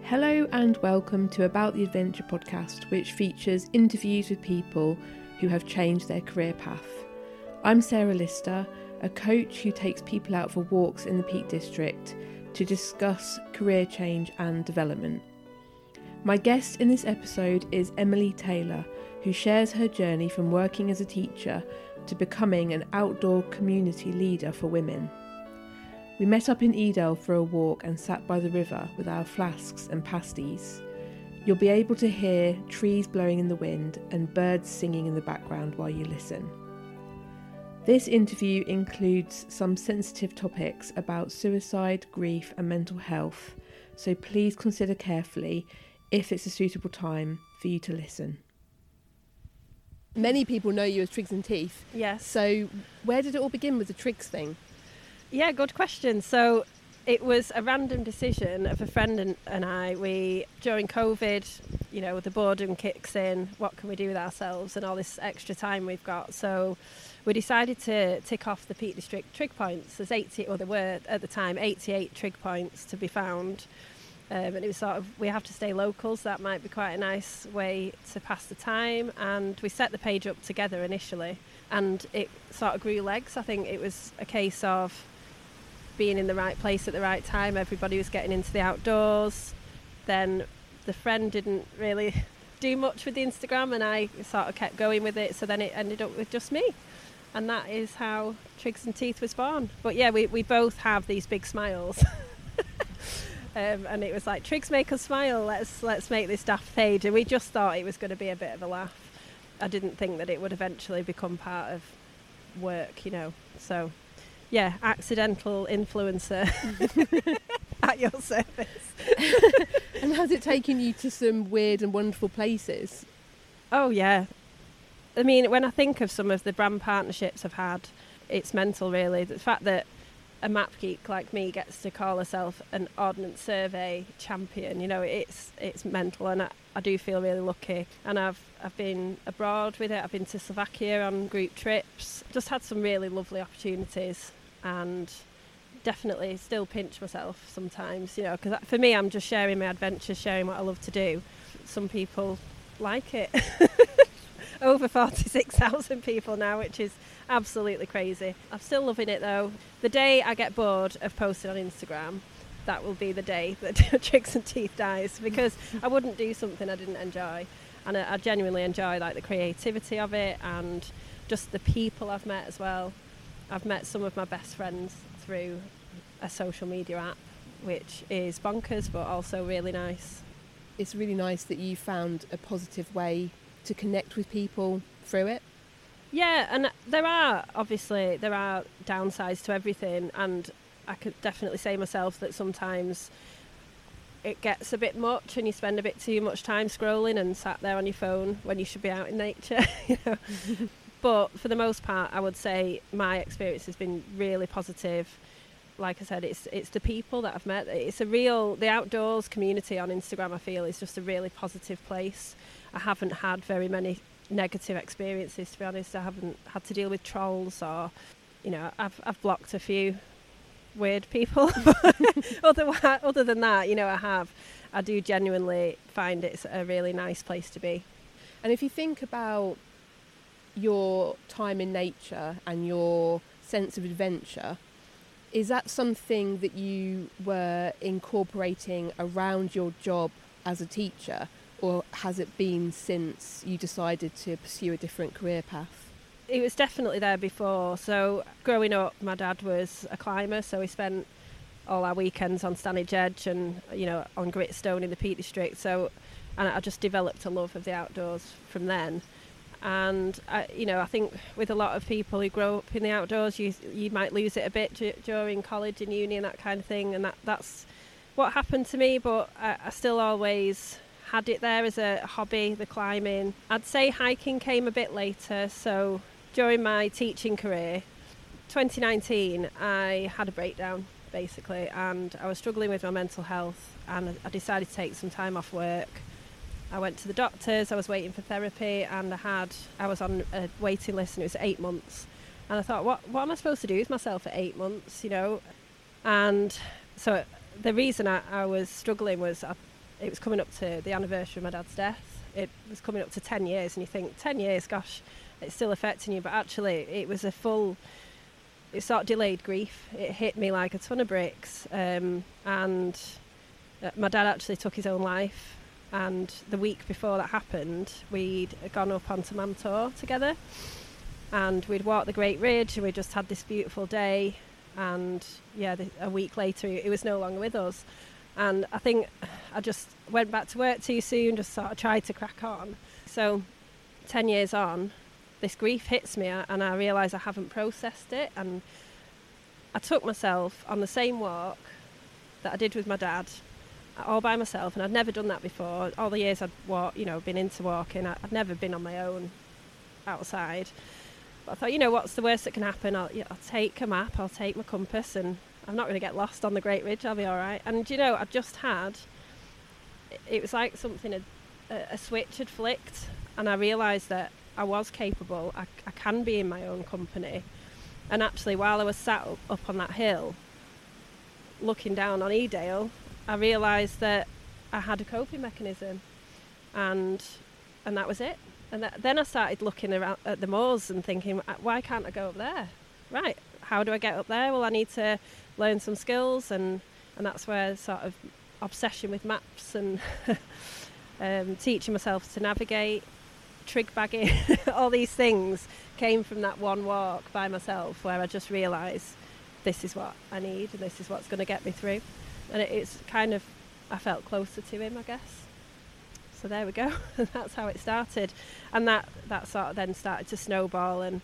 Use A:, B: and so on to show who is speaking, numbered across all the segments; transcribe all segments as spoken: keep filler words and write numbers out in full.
A: Hello and welcome to About the Adventure podcast, which features interviews with people who have changed their career path. I'm Sarah Lister, a coach who takes people out for walks in the Peak District to discuss career change and development. My guest in this episode is Emily Taylor, who shares her journey from working as a teacher to becoming an outdoor community leader for women. We met up in Edale for a walk and sat by the river with our flasks and pasties. You'll be able to hear trees blowing in the wind and birds singing in the background while you listen. This interview includes some sensitive topics about suicide, grief and mental health, so please consider carefully if it's a suitable time for you to listen. Many people know you as Triggs and Teeth.
B: Yes.
A: So where did it all begin with the Triggs thing?
B: Yeah, good question. So it was a random decision of a friend and, and I. We, during COVID, you know, the boredom kicks in, what can we do with ourselves and all this extra time we've got. So we decided to tick off the Peak District trig points. There's eighty, or there were at the time, eighty-eight trig points to be found. Um, and it was sort of, we have to stay local, so that might be quite a nice way to pass the time. And we set the page up together initially, and it sort of grew legs. I think it was a case of being in the right place at the right time. Everybody was getting into the outdoors. Then the friend didn't really do much with the Instagram, and I sort of kept going with it. So then it ended up with just me. And that is how Triggs and Teeth was born. But yeah, we, we both have these big smiles. Um, and it was like, Triggs make us smile, let's let's make this daft page. And we just thought it was going to be a bit of a laugh. I didn't think that it would eventually become part of work, you know. So, yeah, accidental influencer at your service.
A: And has it taken you to some weird and wonderful places?
B: Oh, yeah. I mean, when I think of some of the brand partnerships I've had, it's mental, really. The fact that a map geek like me gets to call herself an Ordnance Survey champion, you know, it's it's mental, and I, I do feel really lucky. And I've I've been abroad with it. I've been to Slovakia on group trips. Just had some really lovely opportunities, and definitely still pinch myself sometimes, you know, because for me, I'm just sharing my adventures, sharing what I love to do. Some people like it. Over forty-six thousand people now, which is absolutely crazy. I'm still loving it though. The day I get bored of posting on Instagram, that will be the day that Triggs and Teeth dies, because I wouldn't do something I didn't enjoy. And I, I genuinely enjoy like the creativity of it and just the people I've met as well. I've met some of my best friends through a social media app, which is bonkers but also really nice.
A: It's really nice that you found a positive way to connect with people through it.
B: Yeah, and there are, obviously, there are downsides to everything, and I could definitely say myself that sometimes it gets a bit much and you spend a bit too much time scrolling and sat there on your phone when you should be out in nature, you know. But for the most part, I would say my experience has been really positive. Like I said, it's it's the people that I've met. It's a real, the outdoors community on Instagram, I feel, is just a really positive place. I haven't had very many negative experiences, to be honest. I haven't had to deal with trolls, or, you know, I've I've blocked a few weird people. other, other than that, you know, I have. I do genuinely find it's a really nice place to be.
A: And if you think about your time in nature and your sense of adventure, is that something that you were incorporating around your job as a teacher? Or has it been since you decided to pursue a different career path?
B: It was definitely there before. So growing up, my dad was a climber, so we spent all our weekends on Stanage Edge and, you know, on Gritstone in the Peak District. So, and I just developed a love of the outdoors from then. And, I, you know, I think with a lot of people who grow up in the outdoors, you you might lose it a bit d- during college and uni and that kind of thing. And that, that's what happened to me, but I, I still always had it there as a hobby, the climbing. I'd say hiking came a bit later. So during my teaching career, twenty nineteen, I had a breakdown basically, and I was struggling with my mental health, and I decided to take some time off work. I went to the doctors, I was waiting for therapy, and I had I was on a waiting list, and it was eight months. And I thought, what what am I supposed to do with myself for eight months, you know? And so the reason I, I was struggling was I it was coming up to the anniversary of my dad's death. It was coming up to ten years, and you think, ten years, gosh, it's still affecting you. But actually, it was a full, it sort of delayed grief. It hit me like a ton of bricks. Um, and uh, my dad actually took his own life. And the week before that happened, we'd gone up onto Mantor together. And we'd walked the Great Ridge, and we just had this beautiful day. And yeah, the, a week later, he was no longer with us. And I think I just went back to work too soon, just sort of tried to crack on. So ten years on, this grief hits me, and I realise I haven't processed it. And I took myself on the same walk that I did with my dad, all by myself, and I'd never done that before. All the years I'd walked, you know, been into walking, I'd never been on my own outside. But I thought, you know, what's the worst that can happen? I'll, you know, I'll take a map, I'll take my compass, and I'm not going to get lost on the Great Ridge, I'll be all right. And, you know, I just had, it was like something, had, a, a switch had flicked, and I realised that I was capable, I, I can be in my own company. And actually, while I was sat up, up on that hill, looking down on Edale, I realised that I had a coping mechanism, and and that was it. And that, then I started looking around at the moors and thinking, why can't I go up there? Right, how do I get up there? Well, I need to learn some skills, and, and that's where sort of obsession with maps and um, teaching myself to navigate, trig bagging, all these things came from that one walk by myself, where I just realised this is what I need and this is what's going to get me through. And it, it's kind of, I felt closer to him, I guess. So there we go. That's how it started. And that, that sort of then started to snowball, and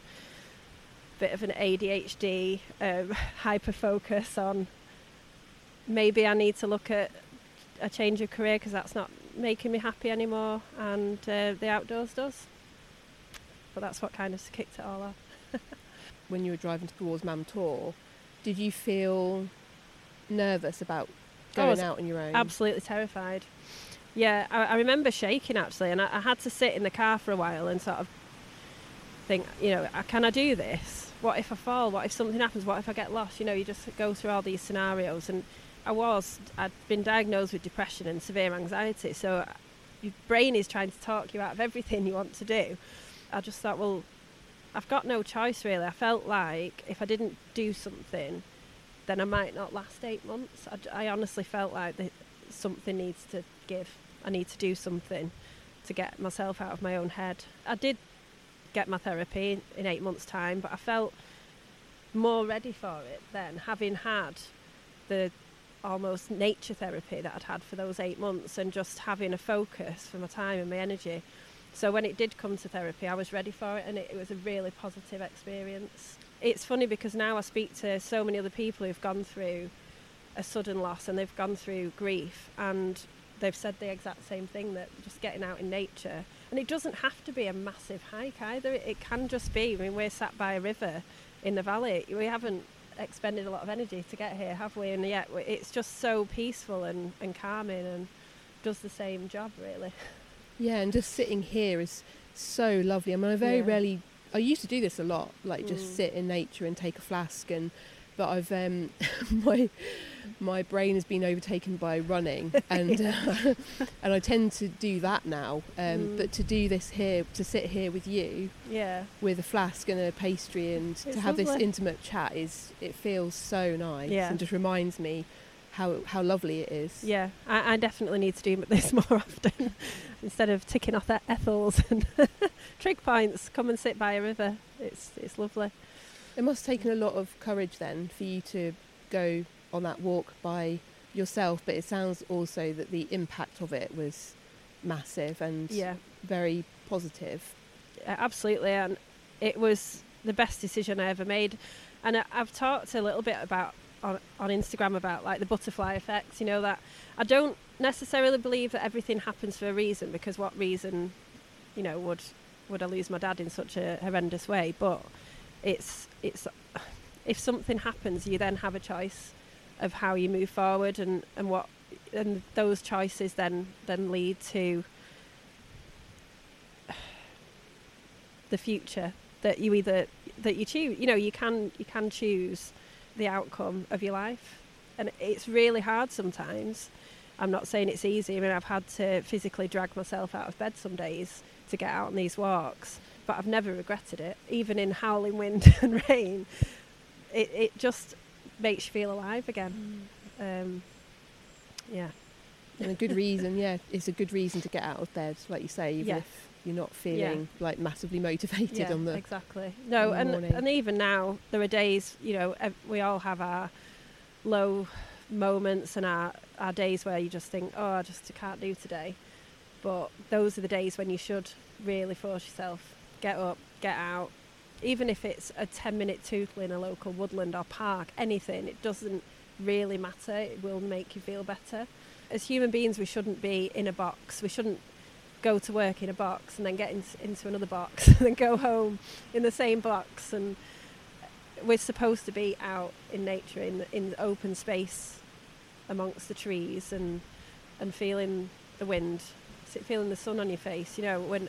B: a bit of an A D H D, um, hyper focus on maybe I need to look at a change of career because that's not making me happy anymore, and uh, the outdoors does. But that's what kind of kicked it all off.
A: When you were driving towards Mantor, did you feel nervous about going out on your own?
B: Absolutely terrified. Yeah, I, I remember shaking actually, and I, I had to sit in the car for a while and sort of think, you know, can I do this? What if I fall? What if something happens? What if I get lost? You know, you just go through all these scenarios. And I was, I'd been diagnosed with depression and severe anxiety, so your brain is trying to talk you out of everything you want to do. I just thought, well, I've got no choice really. I felt like if I didn't do something, then I might not last eight months. I, I honestly felt like that something needs to give. I need to do something to get myself out of my own head. I did get my therapy in, in eight months' time, but I felt more ready for it then, having had the almost nature therapy that I'd had for those eight months and just having a focus for my time and my energy. So when it did come to therapy, I was ready for it, and it, it was a really positive experience. It's funny because now I speak to so many other people who've gone through a sudden loss and they've gone through grief, and they've said the exact same thing, that just getting out in nature, and it doesn't have to be a massive hike either. It, it can just be, I mean, we're sat by a river in the valley. We haven't expended a lot of energy to get here, have we? And yet it's just so peaceful and, and calming, and does the same job really.
A: Yeah, and just sitting here is so lovely. I mean, I very
B: Yeah.
A: rarely, I used to do this a lot, like just
B: Mm.
A: sit in nature and take a flask, and but I've um my my brain has been overtaken by running, and uh, and I tend to do that now. Um,
B: Mm.
A: But to do this here, to sit here with you,
B: Yeah.
A: with a flask and a pastry, and to
B: It's
A: have this
B: lovely.
A: intimate chat, is it feels so nice,
B: Yeah.
A: and just reminds me how how lovely it is.
B: Yeah, I, I definitely need to do this more often. Instead of ticking off their ethels and trig points, come and sit by a river. It's it's lovely.
A: It must have taken a lot of courage then for you to go on that walk by yourself, but it sounds also that the impact of it was massive and
B: Yeah,
A: very positive.
B: uh, absolutely, and it was the best decision I ever made. And I, I've talked a little bit about on on Instagram about like the butterfly effect. You know, that I don't necessarily believe that everything happens for a reason, because what reason, you know, would would I lose my dad in such a horrendous way? But it's it's if something happens, you then have a choice of how you move forward, and, and what and those choices then then lead to the future that you either that you choose. You know, you can you can choose the outcome of your life, and it's really hard sometimes I'm not saying it's easy. I mean, I've had to physically drag myself out of bed some days to get out on these walks, but I've never regretted it. Even in howling wind and rain, it, it just makes you feel alive again. Mm. Um, yeah.
A: And a good reason, yeah, it's a good reason to get out of bed, like you say, even
B: yeah.
A: if you're not feeling
B: yeah.
A: like massively motivated
B: yeah,
A: on the
B: exactly. No,
A: the
B: and
A: morning.
B: and even now there are days, you know, ev- we all have our low moments and our, our days where you just think, oh, I just can't do today. But those are the days when you should really force yourself, get up, get out. Even if it's a ten minute tootle in a local woodland or park, anything, it doesn't really matter. It will make you feel better. As human beings, we shouldn't be in a box. We shouldn't go to work in a box and then get in, into another box and then go home in the same box. And we're supposed to be out in nature, in in open space amongst the trees and and feeling the wind, feeling the sun on your face. You know, when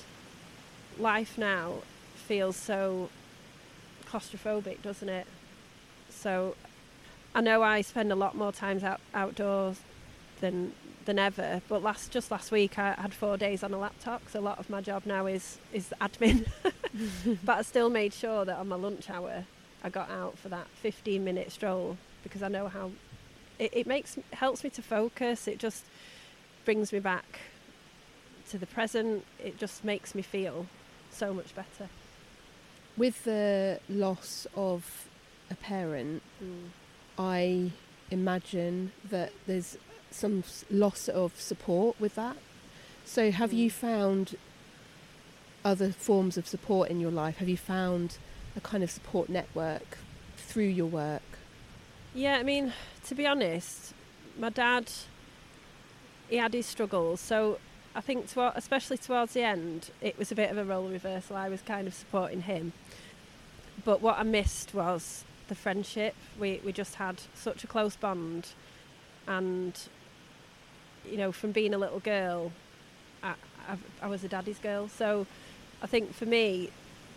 B: life now feels so claustrophobic, doesn't it? So I know I spend a lot more times out outdoors than than ever, but last just last week I had four days on a laptop, because a lot of my job now is is admin. But I still made sure that on my lunch hour I got out for that fifteen minute stroll, because I know how it, it makes helps me to focus. It just brings me back to the present. It just makes me feel so much better.
A: With the loss of a parent,
B: mm.
A: I imagine that there's some loss of support with that. So have mm. you found other forms of support in your life? Have you found a kind of support network through your work?
B: Yeah, I mean, to be honest, my dad, he had his struggles. So I think, to, especially towards the end, it was a bit of a role reversal. I was kind of supporting him. But what I missed was the friendship. We we just had such a close bond. And, you know, from being a little girl, I, I, I was a daddy's girl. So I think for me,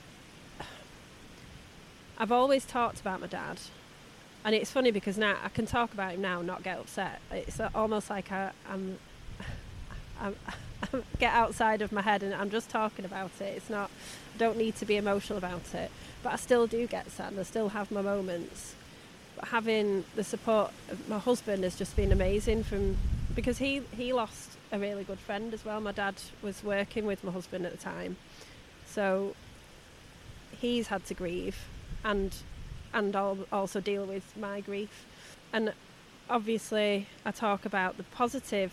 B: I've always talked about my dad. And it's funny because now I can talk about him now and not get upset. It's almost like I, I'm, I'm, I'm get outside of my head and I'm just talking about it. It's not, I don't need to be emotional about it. But I still do get sad and I still have my moments. But having the support of my husband has just been amazing, from because he, he lost a really good friend as well. My dad was working with my husband at the time. So he's had to grieve and and al- also deal with my grief. And obviously I talk about the positive,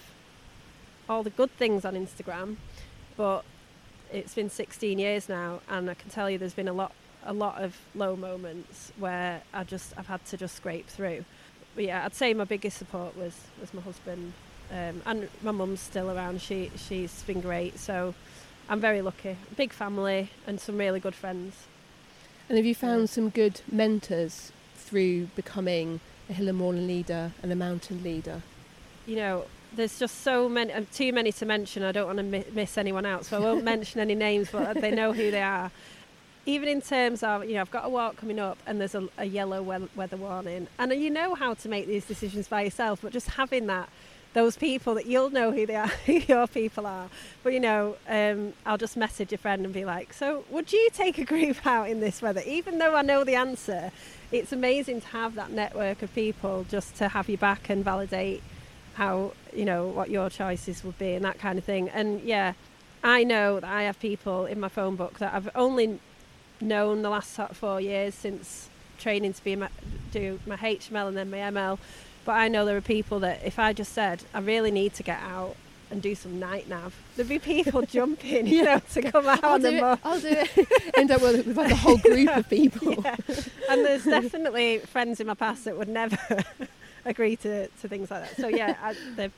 B: all the good things on Instagram, but it's been sixteen years now and I can tell you there's been a lot a lot of low moments where I just I've had to just scrape through. But yeah, I'd say my biggest support was was my husband, um, and my mum's still around. She she's been great, so I'm very lucky. Big family and some really good friends.
A: And have you found yeah. some good mentors through becoming a hill and moorland leader and a mountain leader?
B: You know, there's just so many, um, too many to mention. I don't want to mi- miss anyone out, so I won't mention any names, but they know who they are. Even in terms of, you know, I've got a walk coming up and there's a, a yellow we- weather warning. And you know how to make these decisions by yourself, but just having that, those people that you'll know who they are, who your people are. But, you know, um, I'll just message a friend and be like, so would you take a group out in this weather? Even though I know the answer, it's amazing to have that network of people just to have you back and validate how, you know, what your choices would be and that kind of thing. And yeah, I know that I have people in my phone book that I've only known the last sort of four years since training to be my, do my H M L and then my M L. But I know there are people that if I just said, I really need to get out and do some night nav, there'd be people jumping, you know, to come out
A: I'll
B: on
A: do
B: the
A: it,
B: mo-
A: I'll do it. End up with, with like a whole group of people.
B: Yeah. And there's definitely friends in my past that would never agree to, to things like that. So yeah, I, the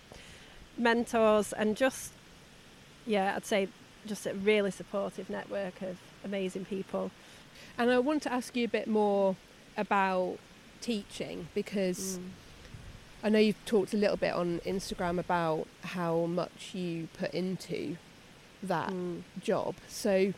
B: mentors and just, yeah, I'd say just a really supportive network of amazing people.
A: And I want to ask you a bit more about teaching, because mm. I know you've talked a little bit on Instagram about how much you put into that mm. job. So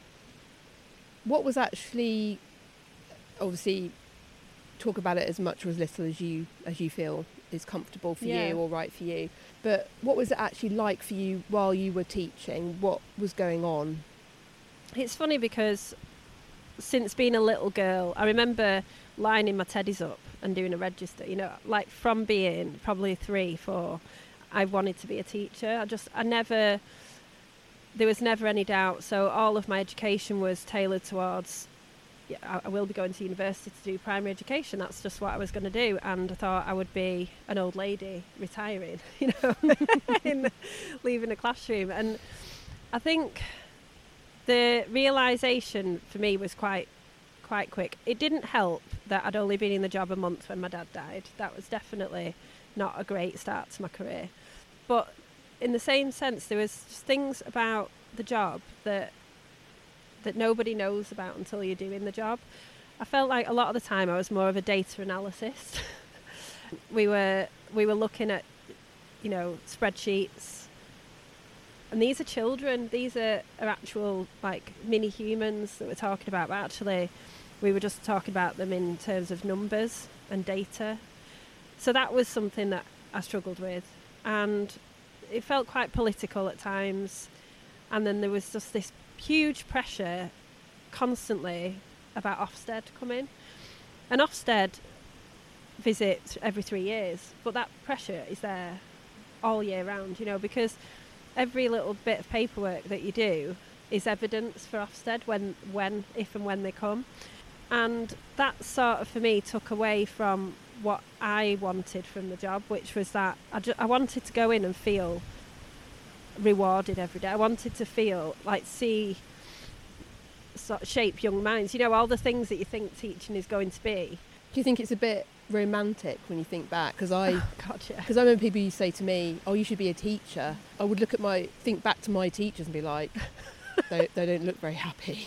A: what was actually, obviously talk about it as much or as little as you as you feel is comfortable for
B: Yeah.
A: you or right for you. But what was it actually like for you while you were teaching? What was going on?
B: It's funny because since being a little girl, I remember lining my teddies up and doing a register, you know, like from being probably three, four, I wanted to be a teacher. I just, I never, there was never any doubt. So all of my education was tailored towards, yeah, I, I will be going to university to do primary education. That's just what I was going to do. And I thought I would be an old lady retiring, you know, in, leaving a classroom. And I think the realisation for me was quite quite quick. It didn't help that I'd only been in the job a month when my dad died. That was definitely not a great start to my career. But in the same sense, there was just things about the job that that nobody knows about until you're doing the job. I felt like a lot of the time I was more of a data analyst. we were we were looking at, you know, spreadsheets. And these are children, these are, are actual like mini humans that we're talking about, but actually we were just talking about them in terms of numbers and data. So that was something that I struggled with, and it felt quite political at times. And then there was just this huge pressure constantly about Ofsted coming. And Ofsted visit every three years, but that pressure is there all year round, you know, because every little bit of paperwork that you do is evidence for Ofsted when, when, if and when they come. And that sort of, for me, took away from what I wanted from the job, which was that I, ju- I wanted to go in and feel rewarded every day. I wanted to feel, like, see, sort of shape young minds. You know, all the things that you think teaching is going to be.
A: Do you think it's a bit romantic when you think back? Because I,
B: Oh, God, yeah.
A: because I remember people used to say to me, "Oh, you should be a teacher." I would look at my, think back to my teachers and be like, they, they don't look very happy.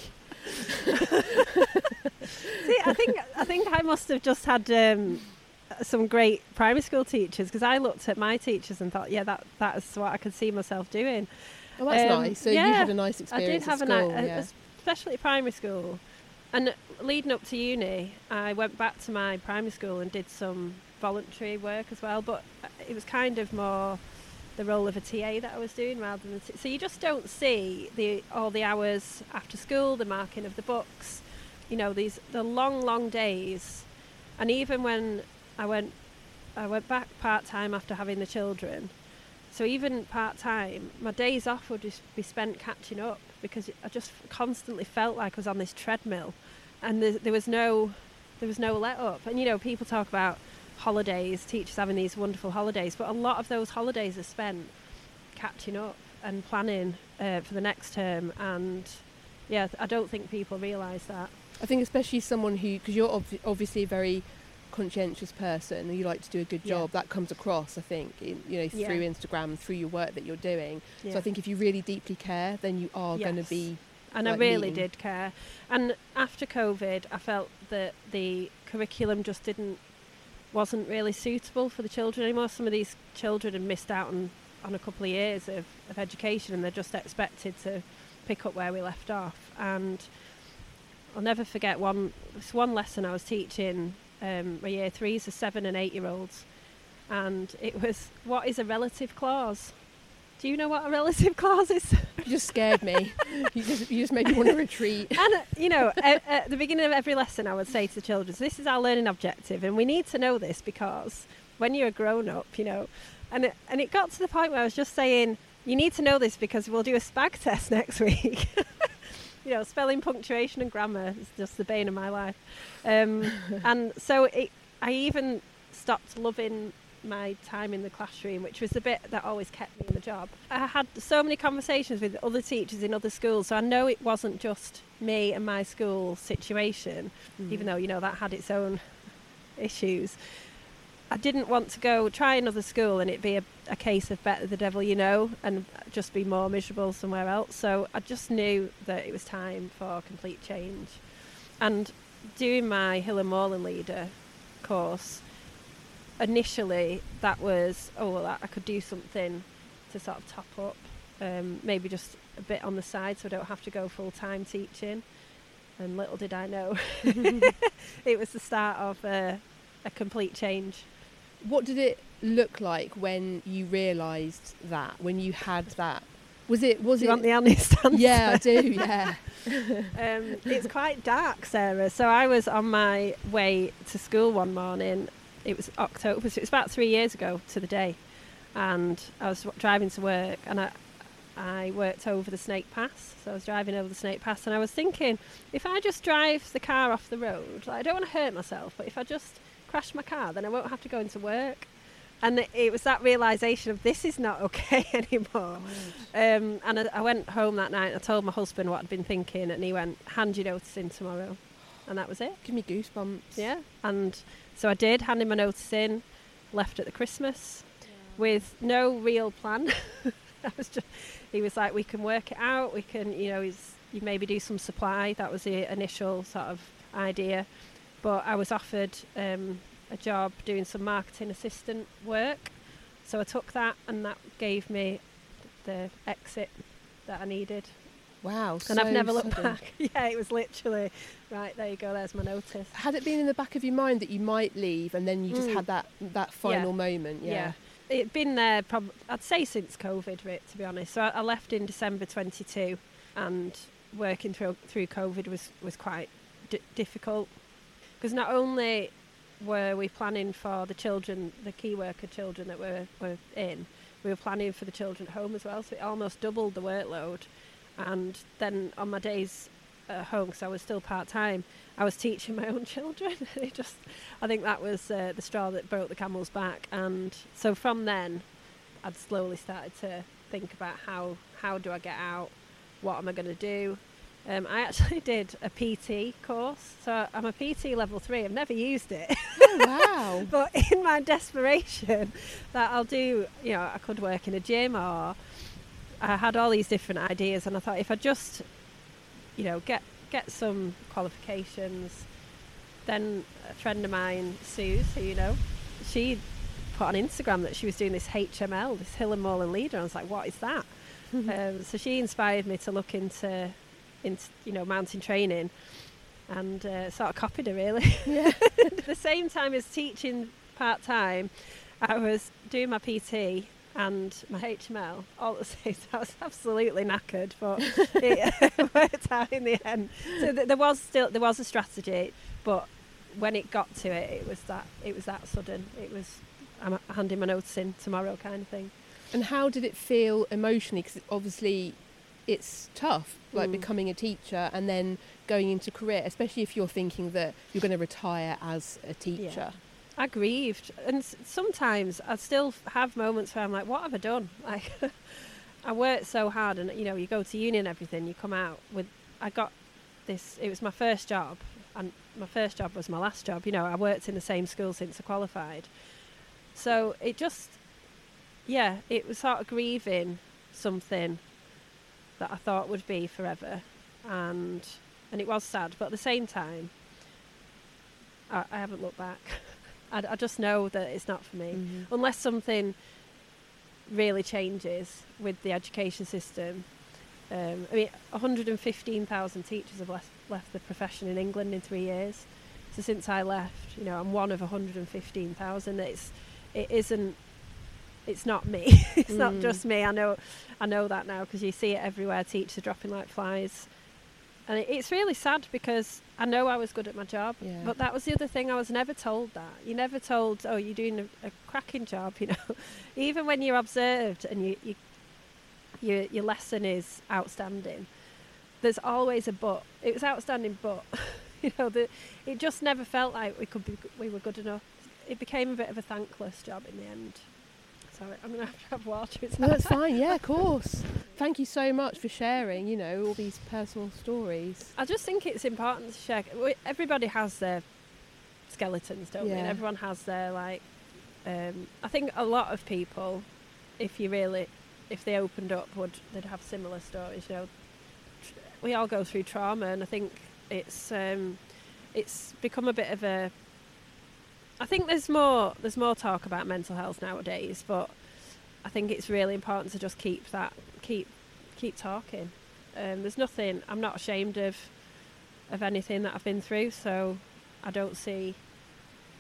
B: See, I think I think I must have just had um, some great primary school teachers, because I looked at my teachers and thought, yeah, that that is what I could see myself doing.
A: Oh, that's
B: Um,
A: nice. So
B: yeah,
A: you had a nice
B: I did
A: experience
B: have
A: at
B: a
A: school.
B: nice,
A: yeah.
B: especially at primary school. And leading up to uni, I went back to my primary school and did some voluntary work as well. But it was kind of more the role of a T A that I was doing rather than... T- so you just don't see the all the hours after school, the marking of the books, you know, these the long, long days. And even when I went, I went back part-time after having the children. So even part-time, my days off would just be spent catching up, because I just constantly felt like I was on this treadmill, and there, there was no there was no let up. And, you know, people talk about holidays, teachers having these wonderful holidays, but a lot of those holidays are spent catching up and planning uh, for the next term. And, yeah, I don't think people realise that.
A: I think especially someone who, because you're ob- obviously a very conscientious person and you like to do a good job,
B: Yeah.
A: that comes across, I think, in, you know, through
B: Yeah.
A: Instagram, through your work that you're doing.
B: Yeah.
A: So I think if you really deeply care, then you are going to
B: Yes.
A: be...
B: And
A: like,
B: I really
A: meeting.
B: did care. And after COVID, I felt that the curriculum just didn't, wasn't really suitable for the children anymore. Some of these children had missed out on, on a couple of years of, of education, and they're just expected to pick up where we left off. And I'll never forget one, this one lesson I was teaching um, my year threes, the seven and eight year olds. And it was, what is a relative clause? Do you know what a relative clause is?
A: You just scared me. you, just, you just made me want to retreat.
B: And, uh, you know, at, at the beginning of every lesson, I would say to the children, this is our learning objective, and we need to know this because when you're a grown-up, you know, and it, and it got to the point where I was just saying, you need to know this because we'll do a SPAG test next week. You know, spelling, punctuation and grammar is just the bane of my life. Um, and so it, I even stopped loving my time in the classroom, which was the bit that always kept me in the job. I had so many conversations with other teachers in other schools, so I know it wasn't just me and my school situation, mm. even though, you know, that had its own issues. I didn't want to go try another school and it be a, a case of better the devil you know and just be more miserable somewhere else. So I just knew that it was time for complete change. And doing my Hill and Moreland leader course, initially that was, oh, well, I could do something to sort of top up, um, maybe just a bit on the side so I don't have to go full-time teaching. And little did I know, it was the start of uh, a complete change.
A: What did it look like when you realised that, when you had that? Was it, was
B: Do you
A: it?
B: want the honest answer?
A: Yeah, I do, yeah.
B: um, it's quite dark, Sarah. So I was on my way to school one morning. It was October, so it was about three years ago to the day. And I was driving to work, and I, I worked over the Snake Pass. So I was driving over the Snake Pass, and I was thinking, if I just drive the car off the road, like, I don't want to hurt myself, but if I just crash my car, then I won't have to go into work. And it, it was that realisation of this is not okay anymore. Um, and I, I went home that night and I told my husband what I'd been thinking, and he went, hand your notice in tomorrow. And that was it.
A: Give me goosebumps.
B: Yeah. And so I did, handed my notice in, left at the Christmas yeah. with no real plan. I was just, he was like, we can work it out. We can, you know, he's, you maybe do some supply. That was the initial sort of idea. But I was offered um, a job doing some marketing assistant work. So I took that, and that gave me the exit that I needed.
A: Wow.
B: And
A: so
B: I've never looked
A: sudden.
B: back. Yeah, it was literally, right, there you go, there's my notice.
A: Had it been in the back of your mind that you might leave, and then you just
B: Mm.
A: had that, that final
B: Yeah.
A: moment? Yeah.
B: Yeah. It'd been there, prob- I'd say since COVID, Rick, to be honest. So I, I left in December twenty-two, and working through through COVID was, was quite d- difficult. Because not only were we planning for the children, the key worker children that were, were in, we were planning for the children at home as well. So it almost doubled the workload. And then on my days at home, because I was still part-time, I was teaching my own children. It just, I think that was uh, the straw that broke the camel's back. And so from then, I'd slowly started to think about how, how do I get out? What am I going to do? Um, I actually did a P T course. So I'm a P T level three. I've never used it.
A: Oh, wow.
B: But in my desperation that I'll do, you know, I could work in a gym, or I had all these different ideas, and I thought if I just, you know, get get some qualifications, then a friend of mine, Suze, who you know, she put on Instagram that she was doing this H M L, this Hill and Moreland leader. And I was like, what is that? um, so she inspired me to look into, into you know, mountain training, and uh, sort of copied her really.
A: Yeah.
B: At the same time as teaching part-time, I was doing my P T and my H M L all at the same time. I was absolutely knackered, but it worked out in the end. So th- there was still there was a strategy, but when it got to it, it was that it was that sudden. It was I'm handing my notes in tomorrow kind of thing.
A: And how did it feel emotionally? Because obviously it's tough, like
B: Mm.
A: becoming a teacher and then going into career, especially if you're thinking that you're going to retire as a teacher.
B: Yeah. I grieved, and s- sometimes I still f- have moments where I'm like, what have I done? Like, I worked so hard, and you know, you go to uni and everything, you come out with, I got this, it was my first job, and my first job was my last job. You know, I worked in the same school since I qualified. So it just, yeah, it was sort of grieving something that I thought would be forever, and and it was sad, but at the same time, I, I haven't looked back. I, I just know that it's not for me.
A: Mm-hmm.
B: Unless something really changes with the education system. Um, I mean, one hundred fifteen thousand teachers have left, left the profession in England in three years. So since I left, you know, I'm one of one hundred fifteen thousand. It's, it isn't, it's not me. It's
A: Mm.
B: not just me. I know, I know that now, because you see it everywhere. Teachers dropping like flies. And it, it's really sad, because I know I was good at my job,
A: Yeah.
B: but that was the other thing. I was never told that. You're never told, oh, you're doing a, a cracking job, you know. Even when you're observed and you, you, your your lesson is outstanding, there's always a but. It was outstanding, but you know, the, it just never felt like we could be, we were good enough. It became a bit of a thankless job in the end. Sorry, I'm going to have to have water. Is
A: No,
B: that
A: that's fine. Yeah, of course. Thank you so much for sharing, you know, all these personal stories.
B: I just think it's important to share. We- Everybody has their skeletons, don't they?
A: Yeah.
B: And everyone has their, like, um, I think a lot of people, if you really, if they opened up, would they'd have similar stories, you know. Tr- We all go through trauma, and I think it's um, it's become a bit of a, I think there's more there's more talk about mental health nowadays, but I think it's really important to just keep that keep keep talking. Um, there's nothing. I'm not ashamed of of anything that I've been through, so I don't see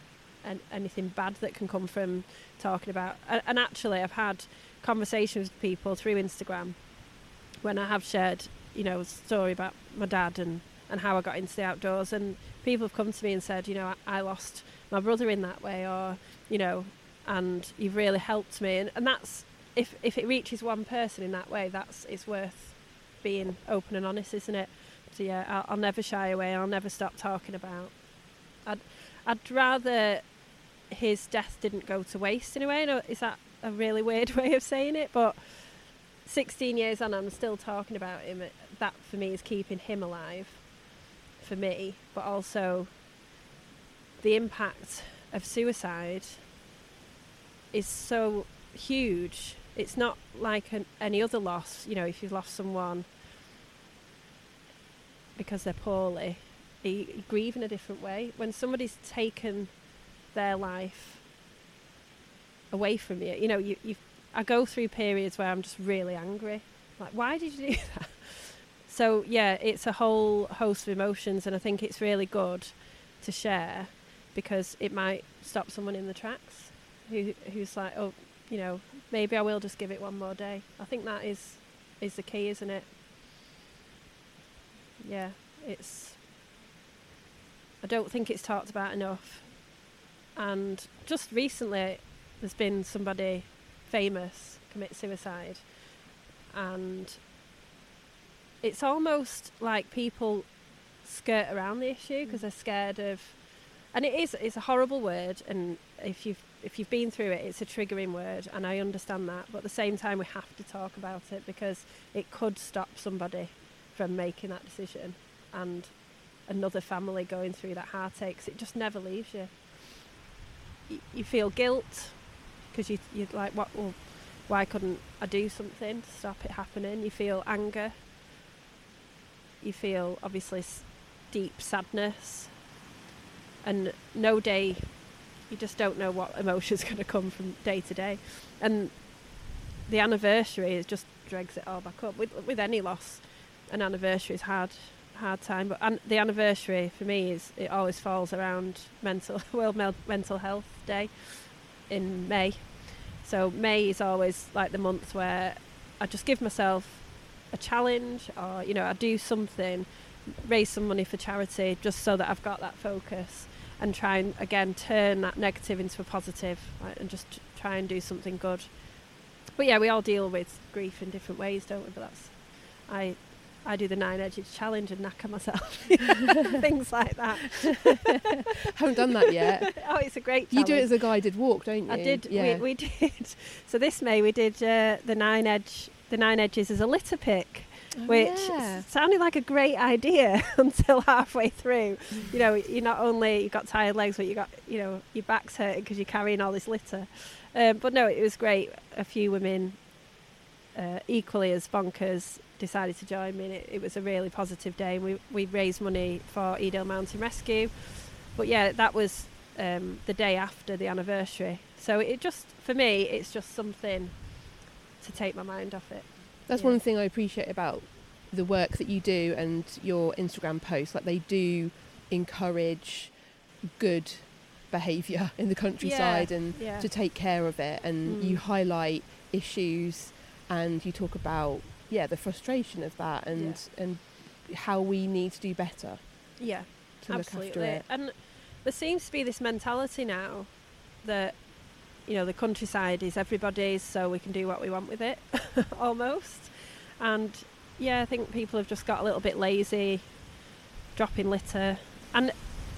B: an, anything bad that can come from talking about. And, and actually, I've had conversations with people through Instagram when I have shared, you know, a story about my dad and, and how I got into the outdoors, and people have come to me and said, you know, I, I lost my brother in that way, or, you know, and you've really helped me. And, and that's, if if it reaches one person in that way, that's it's worth being open and honest, isn't it? So yeah, I'll, I'll never shy away. I'll never stop talking about. I'd I'd rather his death didn't go to waste in a way. No, is that a really weird way of saying it? But sixteen years on, I'm still talking about him. That for me is keeping him alive, for me. But also, the impact of suicide is so huge. It's not like an, any other loss. You know, if you've lost someone because they're poorly, you, you grieve in a different way. When somebody's taken their life away from you, you know, you, you I go through periods where I'm just really angry. Like, why did you do that? So yeah, it's a whole host of emotions, and I think it's really good to share, because it might stop someone in the tracks who who's like, oh, you know, maybe I will just give it one more day. I think that is is the key, isn't it? Yeah, it's. I don't think it's talked about enough. And just recently, there's been somebody famous commit suicide, and it's almost like people skirt around the issue because they're scared of. And it is, it's a horrible word, and if you've if you've been through it, it's a triggering word, and I understand that. But at the same time, we have to talk about it, because it could stop somebody from making that decision, and another family going through that heartache. 'Cause it just never leaves you. You, you feel guilt because you you're like, what? Well, why couldn't I do something to stop it happening? You feel anger. You feel obviously s- deep sadness. And no day, you just don't know what emotion's going to come from day to day. And the anniversary is just drags it all back up. With with any loss, an anniversary is hard, hard time. But an, the anniversary for me is, it always falls around mental World Mel- Mental Health Day in May. So May is always like the month where I just give myself a challenge, or, you know, I do something, raise some money for charity, just so that I've got that focus, and try and again turn that negative into a positive, right, and just try and do something good. But yeah, we all deal with grief in different ways, don't we? But that's I I do the nine-edged challenge and knacker myself, things like that.
A: Haven't done that yet.
B: Oh, it's a great challenge.
A: You do it as a guided walk, don't you?
B: I did.
A: Yeah.
B: We, we did. So this May we did uh, the nine edge. The nine edges as a litter pick.
A: Oh,
B: which
A: yeah.
B: sounded like a great idea until halfway through. You know, you not only you got tired legs, but you got, you know, your back's hurting because you're carrying all this litter. Um, but no, it was great. A few women, uh, equally as bonkers, decided to join me. And it, it was a really positive day. We we raised money for Edale Mountain Rescue. But yeah, that was um, the day after the anniversary. So it just, for me, it's just something to take my mind off it.
A: That's
B: Yeah.
A: one thing I appreciate about the work that you do and your Instagram posts. Like, they do encourage good behaviour in the countryside,
B: Yeah,
A: and
B: yeah.
A: to take care of it. And
B: Mm.
A: you highlight issues, and you talk about yeah the frustration of that, and and how we need to do better
B: Yeah,
A: to look
B: absolutely.
A: after it.
B: And there seems to be this mentality now that, you know, the countryside is everybody's, so we can do what we want with it, almost. And yeah, I think people have just got a little bit lazy, dropping litter. And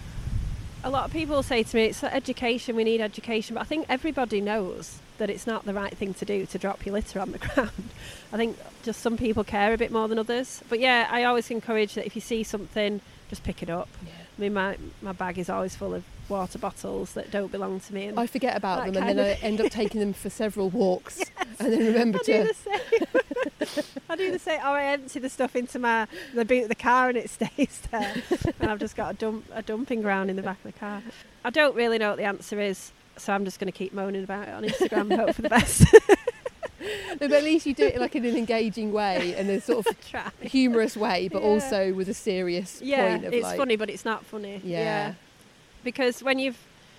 B: a lot of people say to me, it's education, we need education. But I think everybody knows that it's not the right thing to do, to drop your litter on the ground. I think just some people care a bit more than others. But yeah, I always encourage that if you see something, just pick it up.
A: Yeah.
B: I mean, my, my bag is always full of water bottles that don't belong to me. And
A: I forget about
B: that
A: them, and then I
B: kind of-
A: end up taking them for several walks,
B: Yes.
A: and then remember
B: I do
A: to.
B: the same. I do the same. Or I empty the stuff into my the boot of the car and it stays there, and I've just got a dump a dumping ground in the back of the car. I don't really know what the answer is, so I'm just going to keep moaning about it on Instagram and hope for the best.
A: No, but at least you do it like in an engaging way and a sort of
B: Try.
A: humorous way, but
B: Yeah.
A: also with a serious
B: Yeah,
A: point of
B: it's
A: like.
B: funny, but it's not funny.
A: Yeah.
B: Because when you've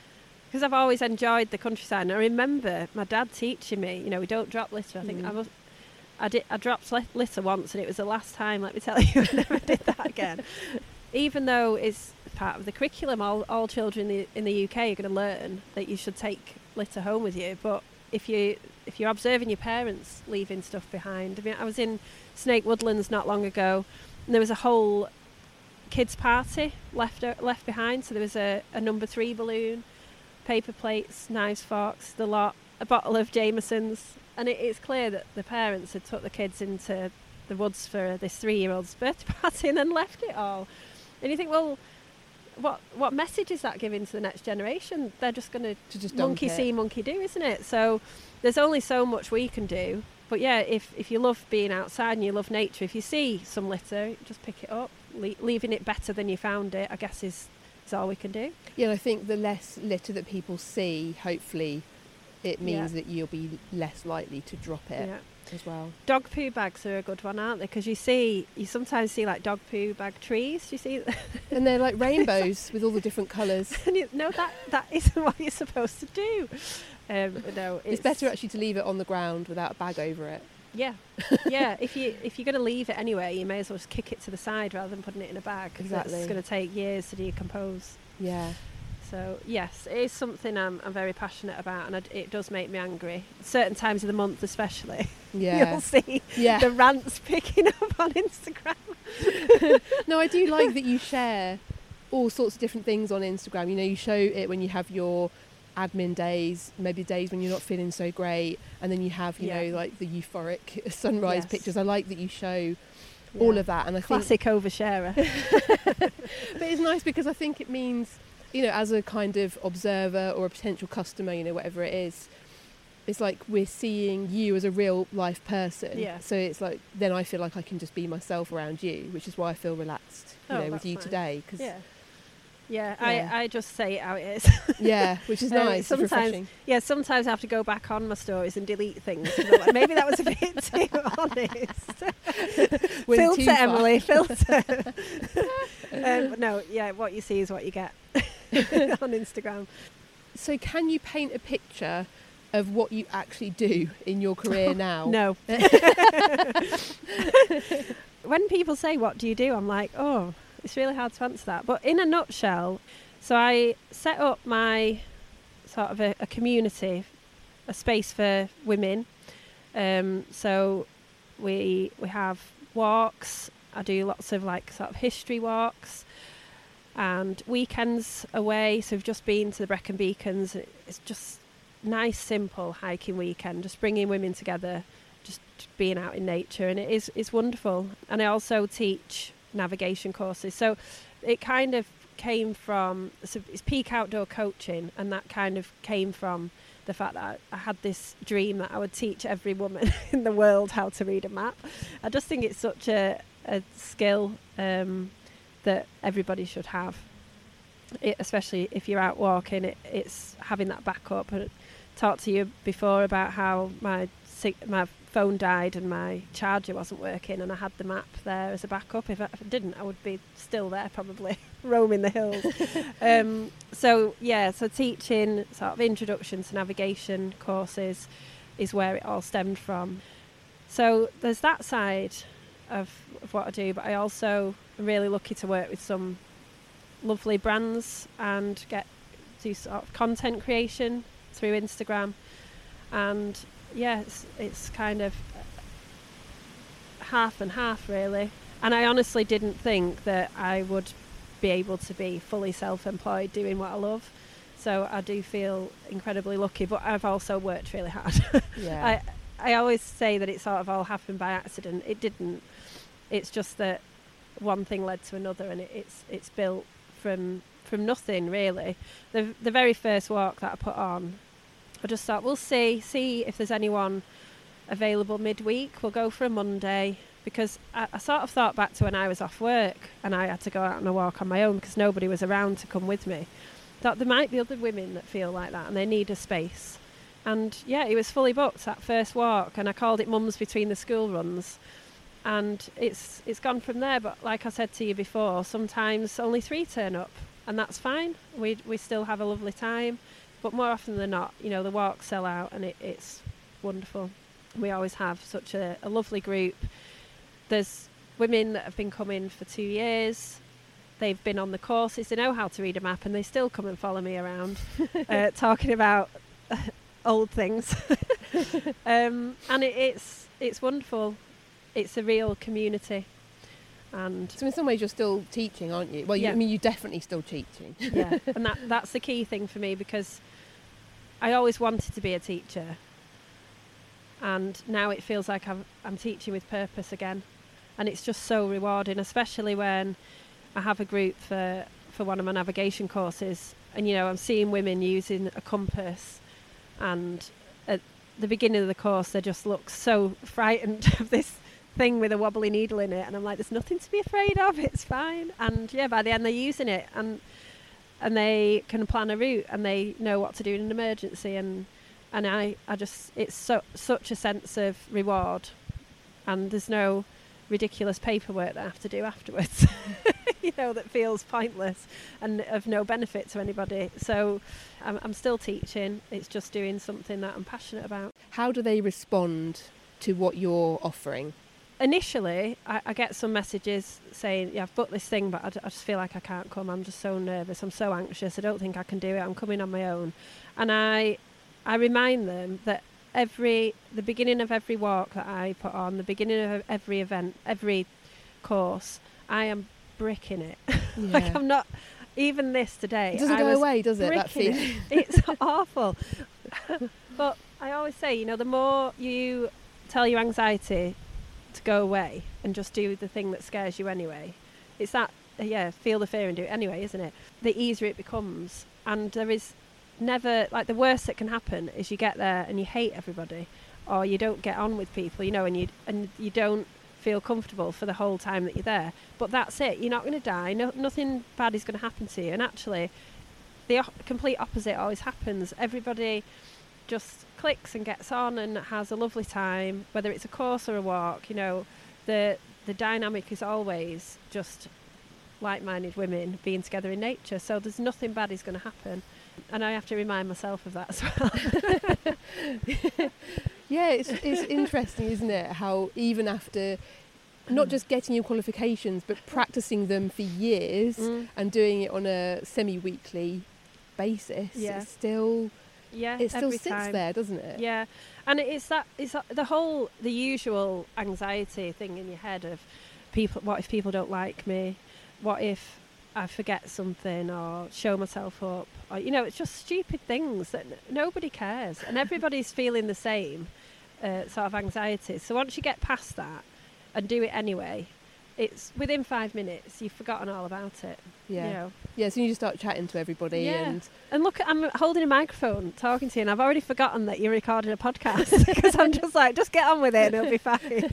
B: because I've always enjoyed the countryside. And I remember my dad teaching me, you know, we don't drop litter. I think mm. I was, I did, I dropped litter once, and it was the last time. Let me tell you, I never did that again. Even though it's part of the curriculum, all all children in the, in the U K are going to learn that you should take litter home with you. But if you if you're observing your parents leaving stuff behind, I mean, I was in Snake Woodlands not long ago, and there was a whole kids party left left behind. So there was a, a number three balloon, paper plates, knives, forks, the lot, a bottle of Jameson's, and it, it's clear that the parents had took the kids into the woods for this three-year-old's birthday party and then left it all. And you think, well, what what message is that giving to the next generation? They're just going to monkey see, monkey do, isn't it? So there's only so much we can do. But yeah, if if you love being outside and you love nature, if you see some litter, just pick it up. Le- leaving it better than you found it, I guess, is, is all we can do.
A: Yeah, and I think the less litter that people see, hopefully, it means yeah. that you'll be less likely to drop it yeah. as well.
B: Dog poo bags are a good one, aren't they? Because you see, you sometimes see like dog poo bag trees. You see,
A: and they're like rainbows with all the different colours.
B: And you, no, that that isn't what you're supposed to do. Um, no, it's,
A: it's better actually to leave it on the ground without a bag over it.
B: Yeah, yeah. If you if you're going to leave it anyway, you may as well just kick it to the side rather than putting it in a bag.
A: Exactly.
B: It's going to take years to decompose.
A: Yeah.
B: So yes, it is something I'm, I'm very passionate about, and I, it does make me angry. Certain times of the month, especially.
A: Yeah.
B: You'll see
A: yeah.
B: the rants picking up on Instagram.
A: No, I do like that you share all sorts of different things on Instagram. You know, you show it when you have your admin days, maybe days when you're not feeling so great, and then you have, you yeah. know, like the euphoric sunrise yes. pictures. I like that you show yeah. all of that, and I
B: classic
A: think
B: oversharer.
A: But it's nice because I think it means, you know, as a kind of observer or a potential customer, you know, whatever it is, it's like we're seeing you as a real life person.
B: Yeah.
A: So it's like then I feel like I can just be myself around you, which is why I feel relaxed, you
B: oh,
A: know, with you
B: nice.
A: Today. Cause
B: yeah. Yeah,
A: yeah.
B: I, I just say it how it is.
A: Yeah, which is nice.
B: Uh, sometimes,
A: it's refreshing.
B: Yeah, sometimes I have to go back on my stories and delete things. Like, maybe that was a bit too honest. Filter,
A: too
B: Emily, filter. um, no, yeah, what you see is what you get on Instagram.
A: So can you paint a picture of what you actually do in your career now?
B: No. When people say, what do you do? I'm like, oh... It's really hard to answer that. But in a nutshell, so I set up my sort of a, a community, a space for women. Um, so we we have walks. I do lots of like sort of history walks and weekends away. So we've just been to the Brecon Beacons. It's just nice, simple hiking weekend, just bringing women together, just being out in nature. And it is it's wonderful. And I also teach navigation courses, so it kind of came from so it's peak outdoor coaching, and that kind of came from the fact that I, I had this dream that I would teach every woman in the world how to read a map. I just think it's such a, a skill um, that everybody should have, it, especially if you're out walking. It, it's having that backup. I talked to you before about how my my phone died and my charger wasn't working, and I had the map there as a backup. If I, if I didn't, I would be still there probably roaming the hills. um, so yeah, so teaching sort of introduction to navigation courses is where it all stemmed from. So there's that side of, of what I do, but I also am really lucky to work with some lovely brands and get do sort of content creation through Instagram. And yeah, it's, it's kind of half and half really. And I honestly didn't think that I would be able to be fully self-employed doing what I love. So I do feel incredibly lucky, but I've also worked really hard.
A: Yeah.
B: I, I always say that it sort of all happened by accident. It didn't. It's just that one thing led to another, and it, it's it's built from from nothing really. The the very first walk that I put on, I just thought, we'll see, see if there's anyone available midweek. We'll go for a Monday, because I, I sort of thought back to when I was off work and I had to go out on a walk on my own because nobody was around to come with me. Thought there might be other women that feel like that and they need a space. And yeah, it was fully booked, that first walk, and I called it Mums Between the School Runs. And it's it's gone from there. But like I said to you before, sometimes only three turn up, and that's fine. We we still have a lovely time. but more often than not, you know, the walks sell out, and it, it's wonderful. We always have such a, a lovely group. There's women that have been coming for two years. They've been on the courses, they know how to read a map, and they still come and follow me around uh, talking about old things. um, and it, it's it's wonderful. It's a real community. And
A: so in some ways you're still teaching, aren't you? Well, you,
B: yeah.
A: I mean, you're definitely still teaching.
B: Yeah, and that that's the key thing for me, because I always wanted to be a teacher, and now it feels like I'm, I'm teaching with purpose again, and it's just so rewarding, especially when I have a group for, for one of my navigation courses, and you know, I'm seeing women using a compass, and at the beginning of the course they just look so frightened of this thing with a wobbly needle in it, and I'm like, there's nothing to be afraid of, it's fine. And yeah, by the end they're using it, and and they can plan a route, and they know what to do in an emergency, and and I, I just, it's so such a sense of reward, and there's no ridiculous paperwork that I have to do afterwards you know, that feels pointless and of no benefit to anybody. So I'm, I'm still teaching, it's just doing something that I'm passionate about.
A: How do they respond to what you're offering?
B: Initially, I, I get some messages saying, yeah, I've booked this thing, but I, d- I just feel like I can't come. I'm just so nervous. I'm so anxious. I don't think I can do it. I'm coming on my own. And I I remind them that every the beginning of every walk that I put on, the beginning of every event, every course, I am bricking it. Yeah. Like I'm not, even this today.
A: It doesn't
B: I
A: go
B: was
A: away, does it? That feeling.
B: It. It's awful. But I always say, you know, the more you tell your anxiety to go away and just do the thing that scares you anyway, it's that, yeah, feel the fear and do it anyway, isn't it? The easier it becomes. And there is never, like, the worst that can happen is you get there and you hate everybody, or you don't get on with people, you know, and you and you don't feel comfortable for the whole time that you're there. But that's it. You're not going to die. No, nothing bad is going to happen to you. And actually, the o- complete opposite always happens. Everybody just clicks and gets on and has a lovely time, whether it's a course or a walk. You know, the the dynamic is always just like-minded women being together in nature. So there's nothing bad is going to happen. And I have to remind myself of that as well.
A: Yeah, it's it's interesting, isn't it? How even after not just getting your qualifications, but practicing them for years
B: Mm.
A: and doing it on a semi-weekly basis,
B: Yeah.
A: it still
B: Yeah,
A: it still
B: every
A: sits
B: time.
A: there, doesn't it?
B: Yeah, and it's that it's that, the whole the usual anxiety thing in your head of people. What if people don't like me? What if I forget something or show myself up? Or, you know, it's just stupid things that n- nobody cares, and everybody's feeling the same uh, sort of anxiety. So once you get past that and do it anyway, it's within five minutes you've forgotten all about it.
A: Yeah.
B: You know?
A: Yeah, so you just start chatting to everybody
B: Yeah.
A: and
B: And look, I'm holding a microphone talking to you, and I've already forgotten that you're recording a podcast because I'm just like, just get on with it and it'll be fine.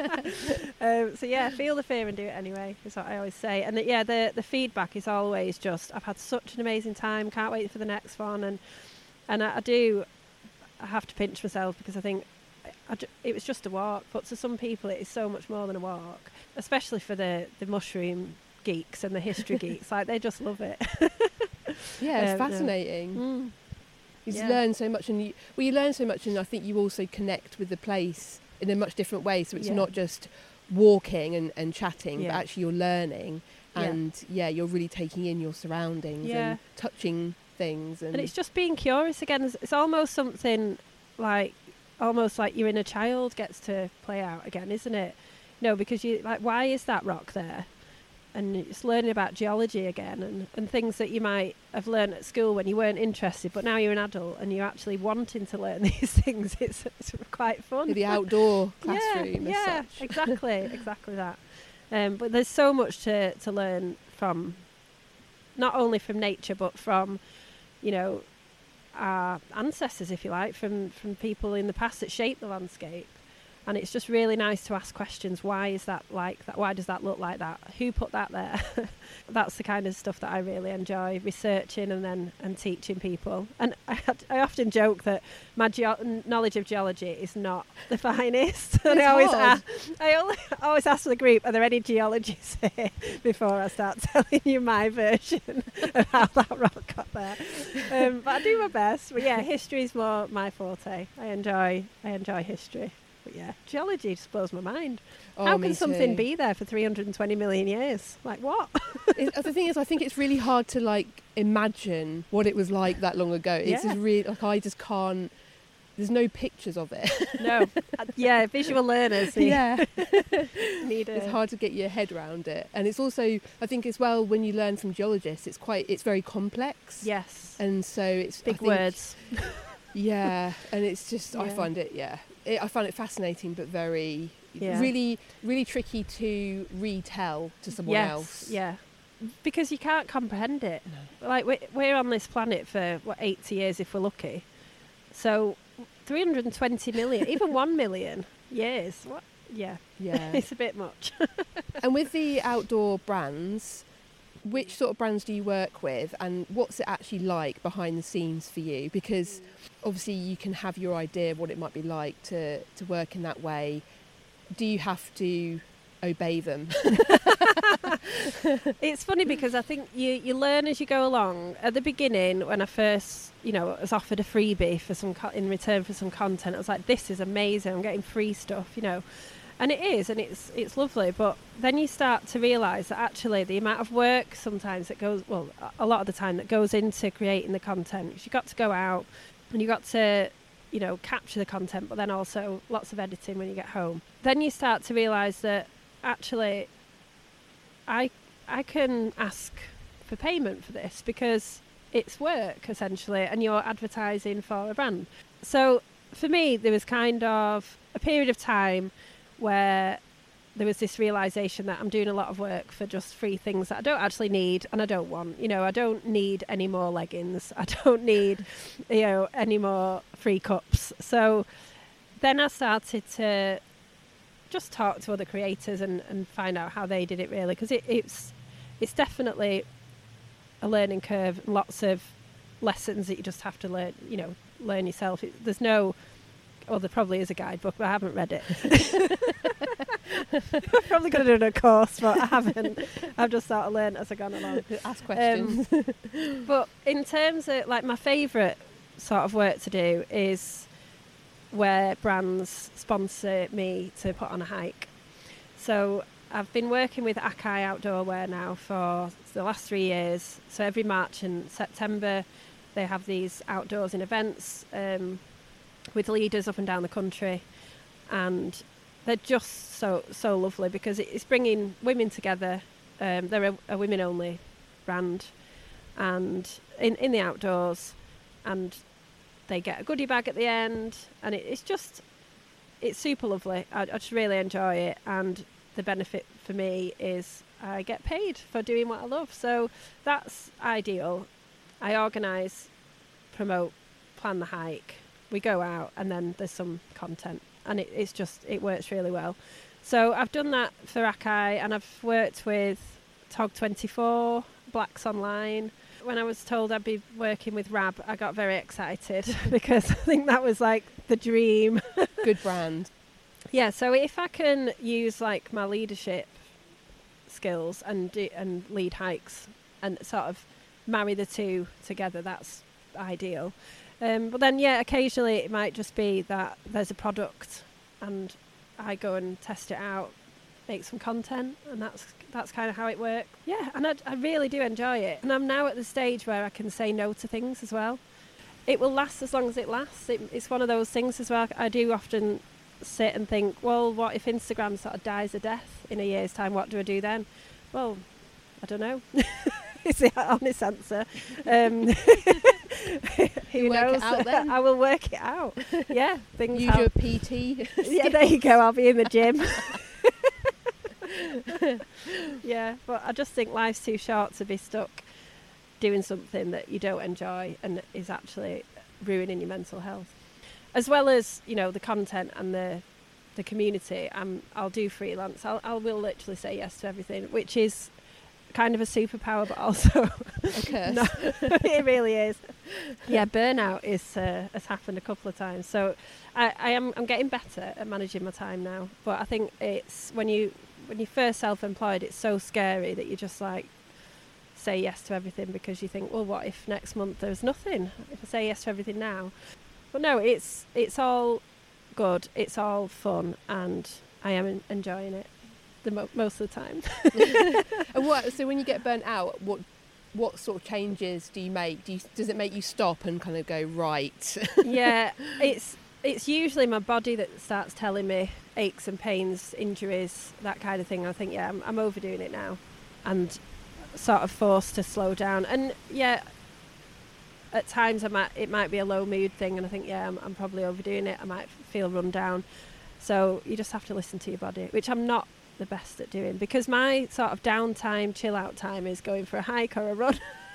B: um, so yeah, feel the fear and do it anyway, is what I always say. And the, yeah, the the feedback is always just, I've had such an amazing time, can't wait for the next one. And and I, I do, I have to pinch myself because I think I ju- it was just a walk, but to some people it is so much more than a walk, especially for the, the mushroom geeks and the history geeks. Like, they just love it.
A: yeah, it's
B: Um, no.
A: fascinating.
B: Mm.
A: You just
B: Yeah.
A: learn so much, and you well, you learn so much, and I think you also connect with the place in a much different way. So it's
B: Yeah.
A: not just walking and, and chatting,
B: Yeah.
A: but actually you're learning,
B: Yeah.
A: and yeah, you're really taking in your surroundings
B: Yeah.
A: and touching things, and,
B: And it's just being curious again. It's, it's almost something like, almost like your inner child gets to play out again, isn't it? No, because you like, why is that rock there? And it's learning about geology again, and, and things that you might have learned at school when you weren't interested, but now you're an adult and you're actually wanting to learn these things. It's, it's quite fun.
A: the outdoor
B: Yeah,
A: classroom as
B: yeah,
A: such.
B: exactly, exactly that. Um, but there's so much to, to learn from, not only from nature, but from, you know, our ancestors, if you like, from, from people in the past that shaped the landscape. And it's just really nice to ask questions. Why is that like that? Why does that look like that? Who put that there? That's the kind of stuff that I really enjoy, researching and then and teaching people. And I, I often joke that my geo- knowledge of geology is not the finest. And
A: It's
B: I always
A: hard.
B: ask, I always, always ask the group, are there any geologists here, before I start telling you my version of how that rock got there. Um, but I do my best. But yeah, history is more my forte. I enjoy I enjoy history. But yeah, geology just blows my mind.
A: Oh,
B: How
A: me
B: can something
A: too.
B: be there for three hundred twenty million years? Like what?
A: It, the thing is, I think it's really hard to like imagine what it was like that long ago. It's
B: Yeah.
A: just really like I just can't. There's no pictures of it.
B: No. Uh, yeah, visual learners need,
A: yeah,
B: need a...
A: it's hard to get your head around it, and it's also I think as well when you learn from geologists, it's quite it's very complex.
B: Yes.
A: And so it's I
B: Big
A: think-
B: words.
A: Yeah, and it's just I
B: Yeah.
A: find it yeah it, I find it fascinating, but very
B: Yeah.
A: really really tricky to retell to someone
B: Yes.
A: else.
B: Yeah. Because you can't comprehend it. Like we're, we're on this planet for what eighty years if we're lucky. So three hundred twenty million, even one million years. What? Yeah.
A: Yeah.
B: It's a bit much.
A: And with the outdoor brands, which sort of brands do you work with, and what's it actually like behind the scenes for you? Because obviously you can have your idea of what it might be like to, to work in that way. Do you have to obey them?
B: It's funny because I think you, you learn as you go along. At the beginning, when I first, you know, was offered a freebie for some co- in return for some content, I was like, "This is amazing! I'm getting free stuff," you know, and it is, and it's it's lovely. But then you start to realise that actually the amount of work sometimes that goes, well, a lot of the time that goes into creating the content, because you got to go out and you got to, you know, capture the content, but then also lots of editing when you get home. Then you start to realise that actually, I I can ask for payment for this because it's work essentially, and you're advertising for a brand. So for me, there was kind of a period of time where there was this realization that I'm doing a lot of work for just free things that I don't actually need and I don't want. You know, I don't need any more leggings. I don't need, you know, any more free cups. So then I started to just talk to other creators and, and find out how they did it really, because it, it's it's definitely a learning curve, lots of lessons that you just have to learn, you know, learn yourself. It, there's no, well, there probably is a guidebook, but I haven't read it. I'm probably going to do a course, but I haven't. I've just sort of learned as I've gone along.
A: Ask questions.
B: Um, but in terms of, like, my favourite sort of work to do is where brands sponsor me to put on a hike. So I've been working with Akai Outdoor Wear now for the last three years. So every March and September, they have these outdoors in events um, with leaders up and down the country. And they're just so, so lovely because it's bringing women together. Um, they're a, a women-only brand and in, in the outdoors. And they get a goodie bag at the end, and it, it's just, it's super lovely. I, I just really enjoy it, and the benefit for me is I get paid for doing what I love, so that's ideal. I organise, promote, plan the hike, we go out, and then there's some content, and it, it's just, it works really well. So I've done that for Akai, and I've worked with T O G twenty-four, Blacks Online. When I was told I'd be working with R A B, I got very excited because I think that was like the dream.
A: Good brand.
B: Yeah, so if I can use like my leadership skills and do, and lead hikes and sort of marry the two together, that's ideal. Um, but then, yeah, occasionally it might just be that there's a product and I go and test it out, make some content, and that's that's kind of how it works. Yeah, and I, I really do enjoy it. And I'm now at the stage where I can say no to things as well. It will last as long as it lasts. It, it's one of those things as well. I do often sit and think, well, what if Instagram sort of dies a death in a year's time? What do I do then? Well, I don't know. Is the honest answer. Um, who
A: Work
B: knows?
A: it out then.
B: I will work it out. Yeah, things
A: Use
B: help.
A: your P T.
B: Yeah, there you go. I'll be in the gym. Yeah, but I just think life's too short to be stuck doing something that you don't enjoy and is actually ruining your mental health. As well as, you know, the content and the the community, I'm, I'll do freelance. I'll, I will literally say yes to everything, which is kind of a superpower, but also
A: a curse.
B: No, it really is. Yeah, burnout is uh, has happened a couple of times. So I, I am I'm getting better at managing my time now. But I think it's when you when you're first self-employed, it's so scary that you just like say yes to everything because you think, well, what if next month there's nothing? If I say yes to everything now, but no, it's it's all good. It's all fun, and I am en- enjoying it. The mo- most of the time.
A: And what? So when you get burnt out, what what sort of changes do you make? Do you, does it make you stop and kind of go right?
B: Yeah, it's it's usually my body that starts telling me aches and pains, injuries, that kind of thing. I think yeah, I'm, I'm overdoing it now, and sort of forced to slow down. And yeah, at times I might it might be a low mood thing, and I think yeah, I'm, I'm probably overdoing it. I might feel run down. So you just have to listen to your body, which I'm not the best at doing, because my sort of downtime, chill out time is going for a hike or a run.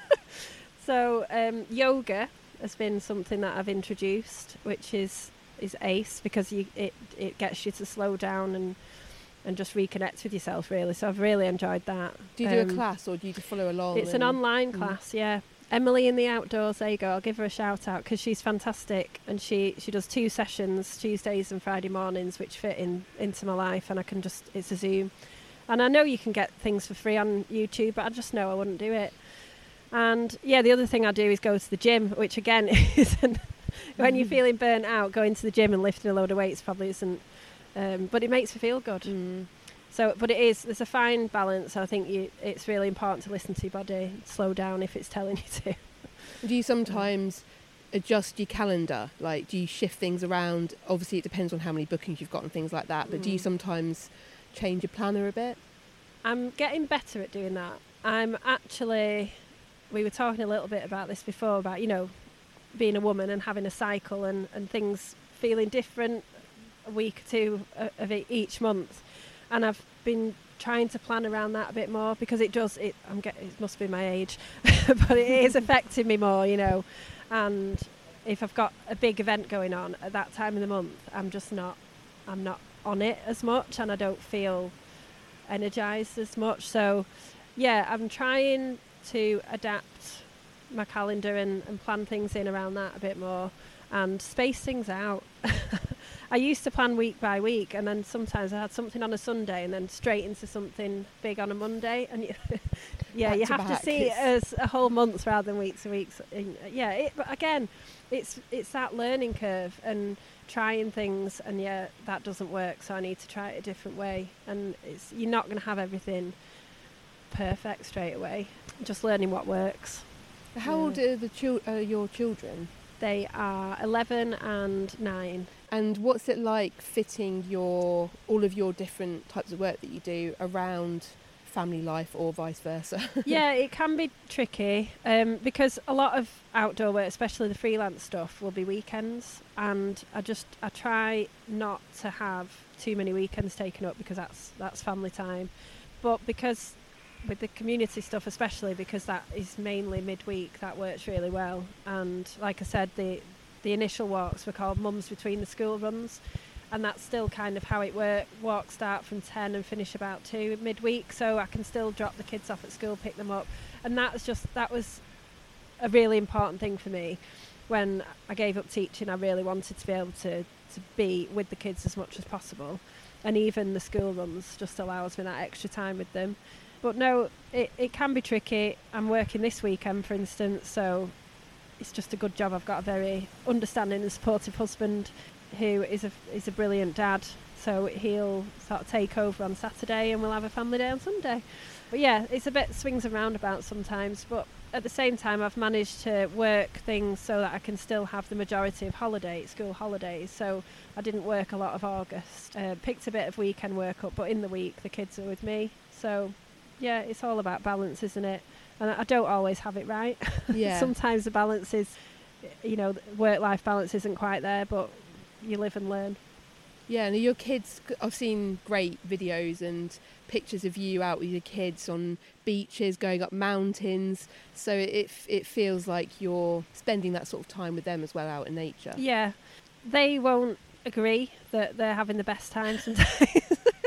B: So um, yoga has been something that I've introduced, which is is ace, because you, it it gets you to slow down and and just reconnect with yourself, really. So I've really enjoyed that.
A: Do you do
B: um,
A: a class, or do you just follow along?
B: It's an online mm. class, yeah. Emily in the Outdoors, there you go. I'll give her a shout out because she's fantastic, and she, she does two sessions, Tuesdays and Friday mornings, which fit in into my life, and I can just, it's a Zoom. And I know you can get things for free on YouTube, but I just know I wouldn't do it. And yeah, the other thing I do is go to the gym, which again isn't, when you're feeling burnt out, going to the gym and lifting a load of weights probably isn't, um, but it makes me feel good.
A: Mm.
B: So, but it is, there's a fine balance. I think you, it's really important to listen to your body, slow down if it's telling you to.
A: Do you sometimes adjust your calendar? Like, do you shift things around? Obviously, it depends on how many bookings you've got and things like that, but mm. do you sometimes change your planner a bit?
B: I'm getting better at doing that. I'm actually, we were talking a little bit about this before, about, you know, being a woman and having a cycle and, and things feeling different a week or two of it each month. And I've been trying to plan around that a bit more, because it does, it, I'm get, it must be my age, but it is affecting me more, you know. And if I've got a big event going on at that time of the month, I'm just not, I'm not on it as much, and I don't feel energised as much. So yeah, I'm trying to adapt my calendar and, and plan things in around that a bit more and space things out. I used to plan week by week, and then sometimes I had something on a Sunday and then straight into something big on a Monday. And you, yeah,
A: back
B: you
A: to
B: have
A: back.
B: to see it as a whole month rather than weeks and weeks. And yeah, it, but again, it's it's that learning curve and trying things, and yeah, that doesn't work, so I need to try it a different way. And it's, you're not going to have everything perfect straight away. Just learning what works.
A: How
B: yeah.
A: old are the chil- uh, your children?
B: They are eleven and nine.
A: And what's it like fitting your all of your different types of work that you do around family life, or vice versa?
B: Yeah, it can be tricky, um, because a lot of outdoor work, especially the freelance stuff, will be weekends, and I just I try not to have too many weekends taken up, because that's that's family time. But because with the community stuff, especially because that is mainly midweek, that works really well. And like I said, the the initial walks were called Mums Between the School Runs, and that's still kind of how it works. Walks start from ten and finish about two midweek, so I can still drop the kids off at school, pick them up, and that's just that was a really important thing for me. When I gave up teaching, I really wanted to be able to to be with the kids as much as possible, and even the school runs just allows me that extra time with them. But no, it, it can be tricky. I'm working this weekend, for instance, so it's just a good job. I've got a very understanding and supportive husband who is a is a brilliant dad, so he'll sort of take over on Saturday and we'll have a family day on Sunday. But yeah, it's a bit swings and roundabouts sometimes, but at the same time I've managed to work things so that I can still have the majority of holidays, school holidays. So I didn't work a lot of August, uh, picked a bit of weekend work up, but in the week the kids are with me. So yeah, it's all about balance, isn't it? And I don't always have it right.
A: Yeah.
B: Sometimes the balance is, you know, work-life balance isn't quite there, but you live and learn.
A: Yeah, and your kids, I've seen great videos and pictures of you out with your kids on beaches, going up mountains. So it it feels like you're spending that sort of time with them as well out in nature.
B: Yeah, they won't agree that they're having the best time sometimes.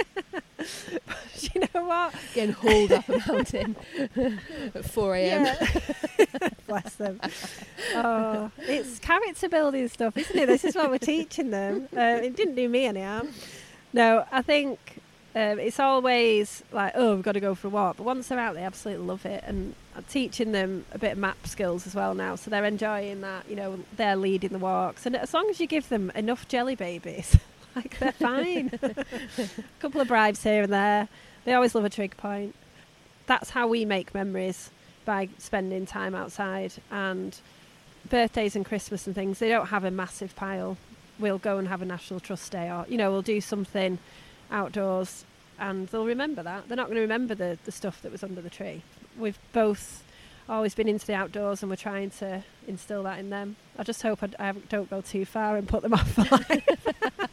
B: But you know what?
A: Getting hauled up a mountain at four a.m.
B: Yeah. Bless them. Oh, it's character building stuff, isn't it? This is what we're teaching them. Uh, it didn't do me any harm. No, I think um, it's always like, oh, we've got to go for a walk. But once they're out, they absolutely love it. And I'm teaching them a bit of map skills as well now. So they're enjoying that. You know, they're leading the walks. And as long as you give them enough jelly babies, like, they're fine. A couple of bribes here and there. They always love a trig point. That's how we make memories, by spending time outside. And birthdays and Christmas and things, they don't have a massive pile. We'll go and have a National Trust Day, or, you know, we'll do something outdoors and they'll remember that. They're not going to remember the, the stuff that was under the tree. We've both always been into the outdoors and we're trying to instill that in them. I just hope I, I don't go too far and put them off for life.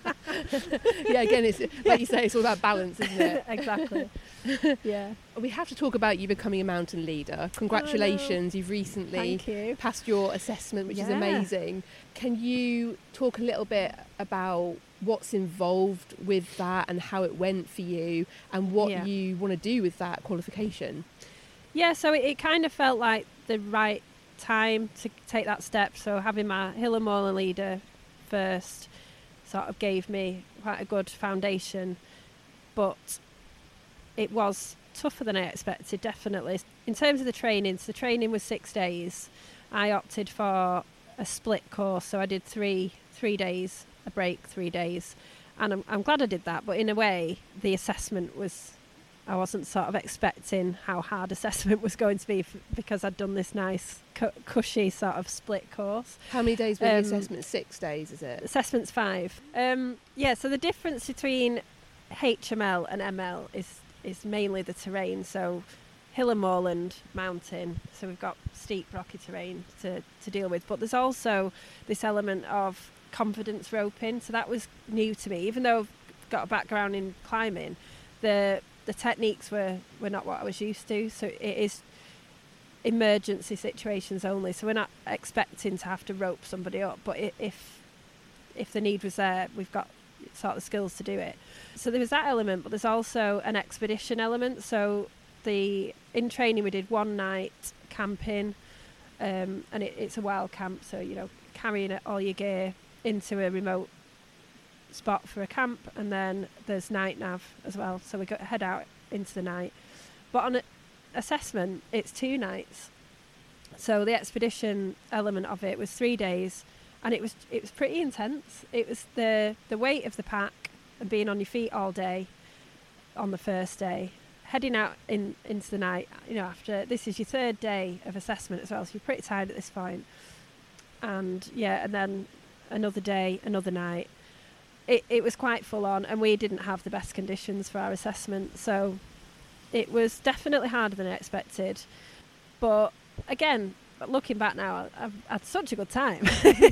A: Yeah, again, it's like you say, it's all about balance, isn't it?
B: Exactly. Yeah.
A: We have to talk about you becoming a mountain leader. Congratulations, you've recently
B: Thank you.
A: passed your assessment, which
B: Yeah.
A: is amazing. Can you talk a little bit about what's involved with that and how it went for you and what
B: Yeah.
A: you want to do with that qualification?
B: Yeah, so it, it kind of felt like the right time to take that step. So having my Hill and Moorland leader first sort of gave me quite a good foundation, but it was tougher than I expected, definitely. In terms of the training, so the training was six days. I opted for a split course, so I did three three days, a break, three days. And I'm, I'm glad I did that, but in a way, the assessment was, I wasn't sort of expecting how hard assessment was going to be f- because I'd done this nice, cu- cushy sort of split course.
A: How many days were the
B: Um,
A: assessment? Six days, is it?
B: Assessment's five. Um, yeah, so the difference between H M L and M L is is mainly the terrain. So Hill and Moorland, mountain, so we've got steep rocky terrain to, to deal with. But there's also this element of confidence roping. So that was new to me. Even though I've got a background in climbing, the the techniques were, were not what I was used to. So it is emergency situations only. So we're not expecting to have to rope somebody up. But i- if if the need was there, we've got sort of skills to do it. So there was that element, but there's also an expedition element. So the in training we did one night camping, um, and it, it's a wild camp. So, you know, carrying it, all your gear into a remote spot for a camp, and then there's night nav as well. So we go head out into the night. But on a, assessment, it's two nights. So the expedition element of it was three days. And it was it was pretty intense. It was the, the weight of the pack and being on your feet all day on the first day, heading out in into the night. You know, after this is your third day of assessment as well, so you're pretty tired at this point. And yeah, and then another day, another night. It it was quite full on, and we didn't have the best conditions for our assessment, so it was definitely harder than I expected. But again, looking back now, I've had such a good time.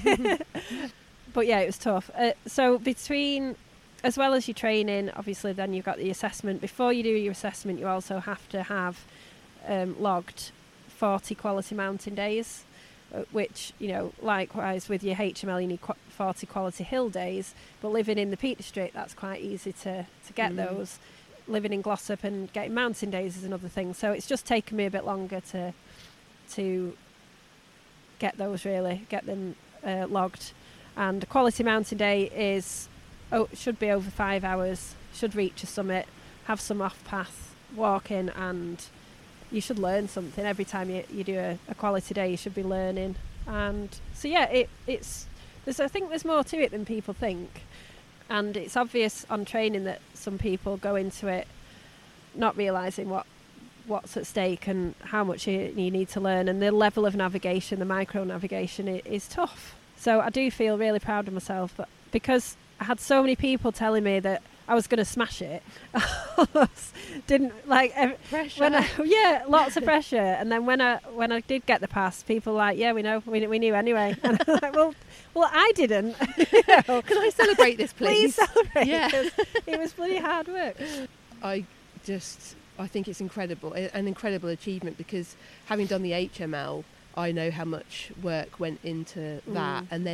B: But yeah, it was tough. Uh, so between, as well as your training, obviously then you've got the assessment. Before you do your assessment, you also have to have um, logged forty quality mountain days, uh, which, you know, likewise with your H M L, you need qu- forty quality hill days. But living in the Peak District, that's quite easy to, to get mm. those. Living in Glossop and getting mountain days is another thing. So it's just taken me a bit longer to to get those, really, get them uh, logged. And a quality mountain day is, oh, should be over five hours, should reach a summit, have some off-path walking, and you should learn something. Every time you, you do a, a quality day, you should be learning. And so, yeah, it, it's, there's, I think there's more to it than people think. And it's obvious on training that some people go into it not realising what what's at stake and how much you, you need to learn, and the level of navigation, the micro navigation is, is tough. So I do feel really proud of myself, but because I had so many people telling me that I was going to smash it, I didn't like
A: pressure.
B: When I, yeah, lots of pressure. And then when I when I did get the pass, people were like, yeah, we know, we we knew anyway. And I'm like, well, well, I didn't. You know.
A: Can I celebrate this, please?
B: Please celebrate.
A: Yeah,
B: it was bloody hard work.
A: I just. I think it's incredible, an incredible achievement, because having done the H M L, I know how much work went into that, mm. and then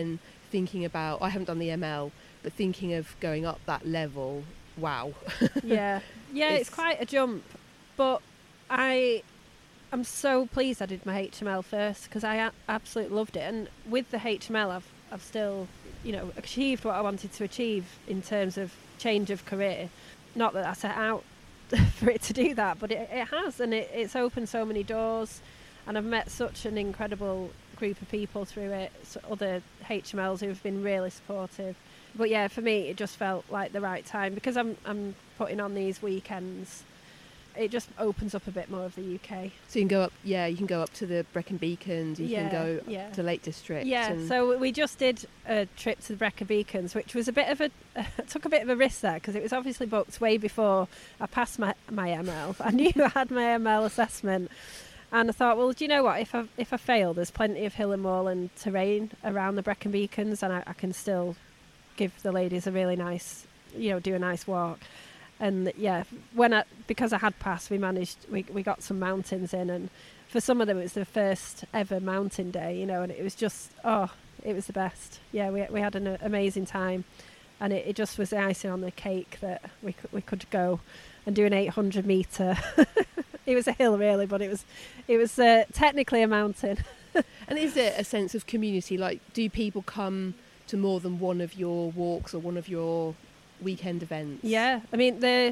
A: thinking about, I haven't done the M L, but thinking of going up that level, wow.
B: yeah, yeah, it's, it's quite a jump, but I I'm so pleased I did my H M L first, because I a- absolutely loved it, and with the H M L I've I've still, you know, achieved what I wanted to achieve in terms of change of career. Not that I set out for it to do that, but it, it has, and it, it's opened so many doors, and I've met such an incredible group of people through it, so other H M Ls who have been really supportive. But yeah, for me it just felt like the right time, because I'm I'm putting on these weekends. It just opens up a bit more of the U K. So
A: you can go up, yeah, you can go up to the Brecon Beacons, you
B: yeah,
A: can go
B: yeah.
A: to Lake District.
B: Yeah, so we just did a trip to the Brecon Beacons, which was a bit of a, uh, took a bit of a risk there, because it was obviously booked way before I passed my, my M L. I knew I had my M L assessment, and I thought, well, do you know what, if I, if I fail, there's plenty of hill and moorland terrain around the Brecon Beacons, and I, I can still give the ladies a really nice, you know, do a nice walk. And yeah, when I, because I had passed, we managed, we we got some mountains in, and for some of them it was the first ever mountain day, you know, and it was just, oh, it was the best. Yeah, we we had an uh, amazing time, and it, it just was the icing on the cake that we could, we could go and do an eight hundred metre. It was a hill really, but it was it was uh, technically a mountain.
A: And is it a sense of community? Like, do people come to more than one of your walks or one of your weekend events?
B: Yeah, I mean, the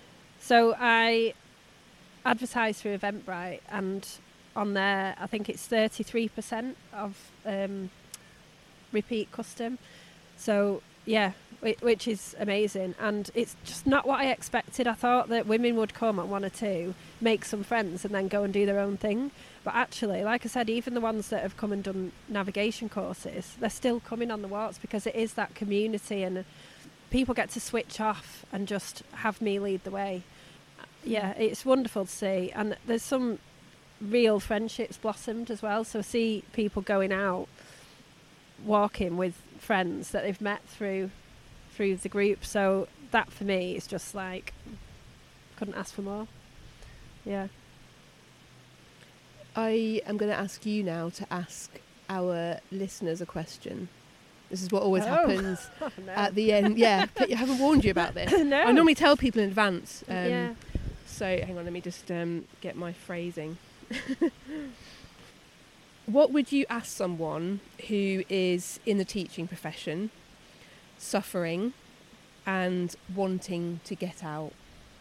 B: so I advertise through Eventbrite, and on there I think it's thirty-three percent of um, repeat custom, so yeah, which is amazing, and it's just not what I expected. I thought that women would come at one or two, make some friends, and then go and do their own thing, but actually, like I said, even the ones that have come and done navigation courses, they're still coming on the walks, because it is that community, and people get to switch off and just have me lead the way. Yeah, it's wonderful to see, and there's some real friendships blossomed as well. So I see people going out walking with friends that they've met through through the group. So that for me is just like, couldn't ask for more. Yeah.
A: I am going to ask you now to ask our listeners a question. This is what always
B: oh.
A: happens
B: oh, no.
A: at the end. Yeah, but I haven't warned you about this.
B: No.
A: I normally tell people in advance. Um,
B: yeah.
A: So hang on, let me just um, get my phrasing. What would you ask someone who is in the teaching profession, suffering and wanting to get out?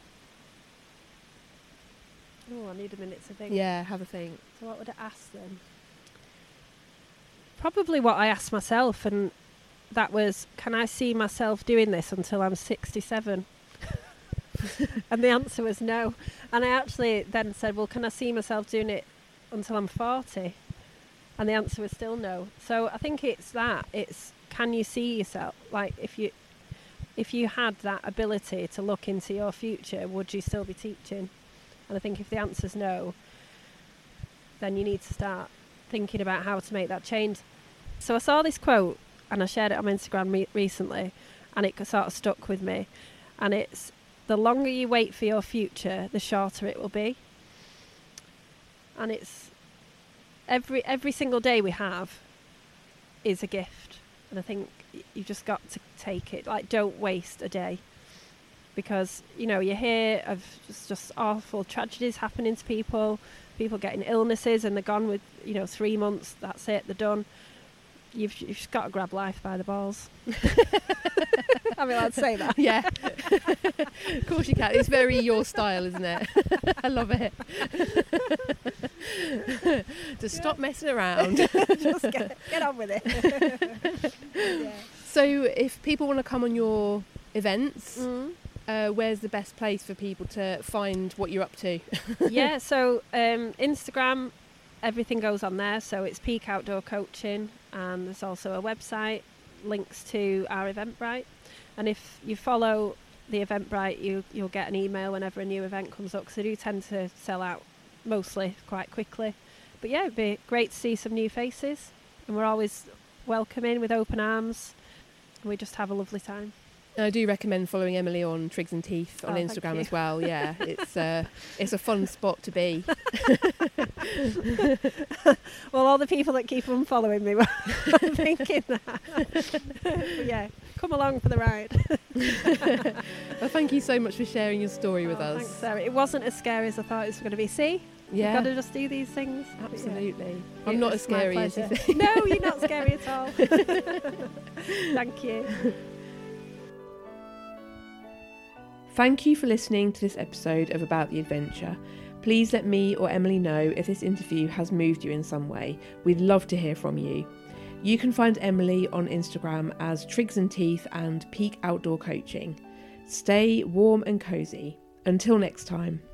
B: Oh, I need a minute to think.
A: Yeah, have a think.
B: So what would I ask them? Probably what I asked myself, and that was, can I see myself doing this until I'm sixty-seven? And the answer was no. And I actually then said, well, can I see myself doing it until I'm forty? And the answer was still no. So I think it's that. It's, can you see yourself? Like, if you if you had that ability to look into your future, would you still be teaching? And I think if the answer's no, then you need to start thinking about how to make that change. So I saw this quote, and I shared it on Instagram re- recently, and it sort of stuck with me. And it's, the longer you wait for your future, the shorter it will be. And it's, every every single day we have is a gift. And I think you've just got to take it. Like, don't waste a day. Because, you know, you hear of just, just awful tragedies happening to people, people getting illnesses, and they're gone with, you know, three months, that's it, they're done. You've, you've just got to grab life by the balls. I mean, I'd say that.
A: Yeah. Of course you can. It's very your style, isn't it? I love it. Just stop messing around.
B: Just get, get on with it. Yeah.
A: So if people want to come on your events,
B: mm.
A: uh, where's the best place for people to find what you're up to?
B: Yeah, so um, Instagram, everything goes on there. So it's Peak Outdoor Coaching, and there's also a website, links to our Eventbrite. And if you follow the Eventbrite, you, you'll get an email whenever a new event comes up, because they do tend to sell out mostly quite quickly. But yeah, it'd be great to see some new faces, and we're always welcoming with open arms, and we just have a lovely time.
A: I do recommend following Emily on Trigs and Teeth on
B: Oh,
A: Instagram
B: thank you.
A: as well. Yeah, it's uh, it's a fun spot to be.
B: Well, all the people that keep unfollowing me were thinking that. But yeah, come along for the ride.
A: Well, thank you so much for sharing your story with
B: Oh,
A: us.
B: Thanks, Sarah. It wasn't as scary as I thought it was going to be. See?
A: Yeah,
B: You've got to just do these things.
A: absolutely.
B: Yeah.
A: I'm
B: It
A: not
B: was
A: as
B: my
A: scary as you
B: pleasure.
A: think.
B: No, you're not scary at all. Thank you.
A: Thank you for listening to this episode of About the Adventure. Please let me or Emily know if this interview has moved you in some way. We'd love to hear from you. You can find Emily on Instagram as Trigs and Teeth and Peak Outdoor Coaching. Stay warm and cosy. Until next time.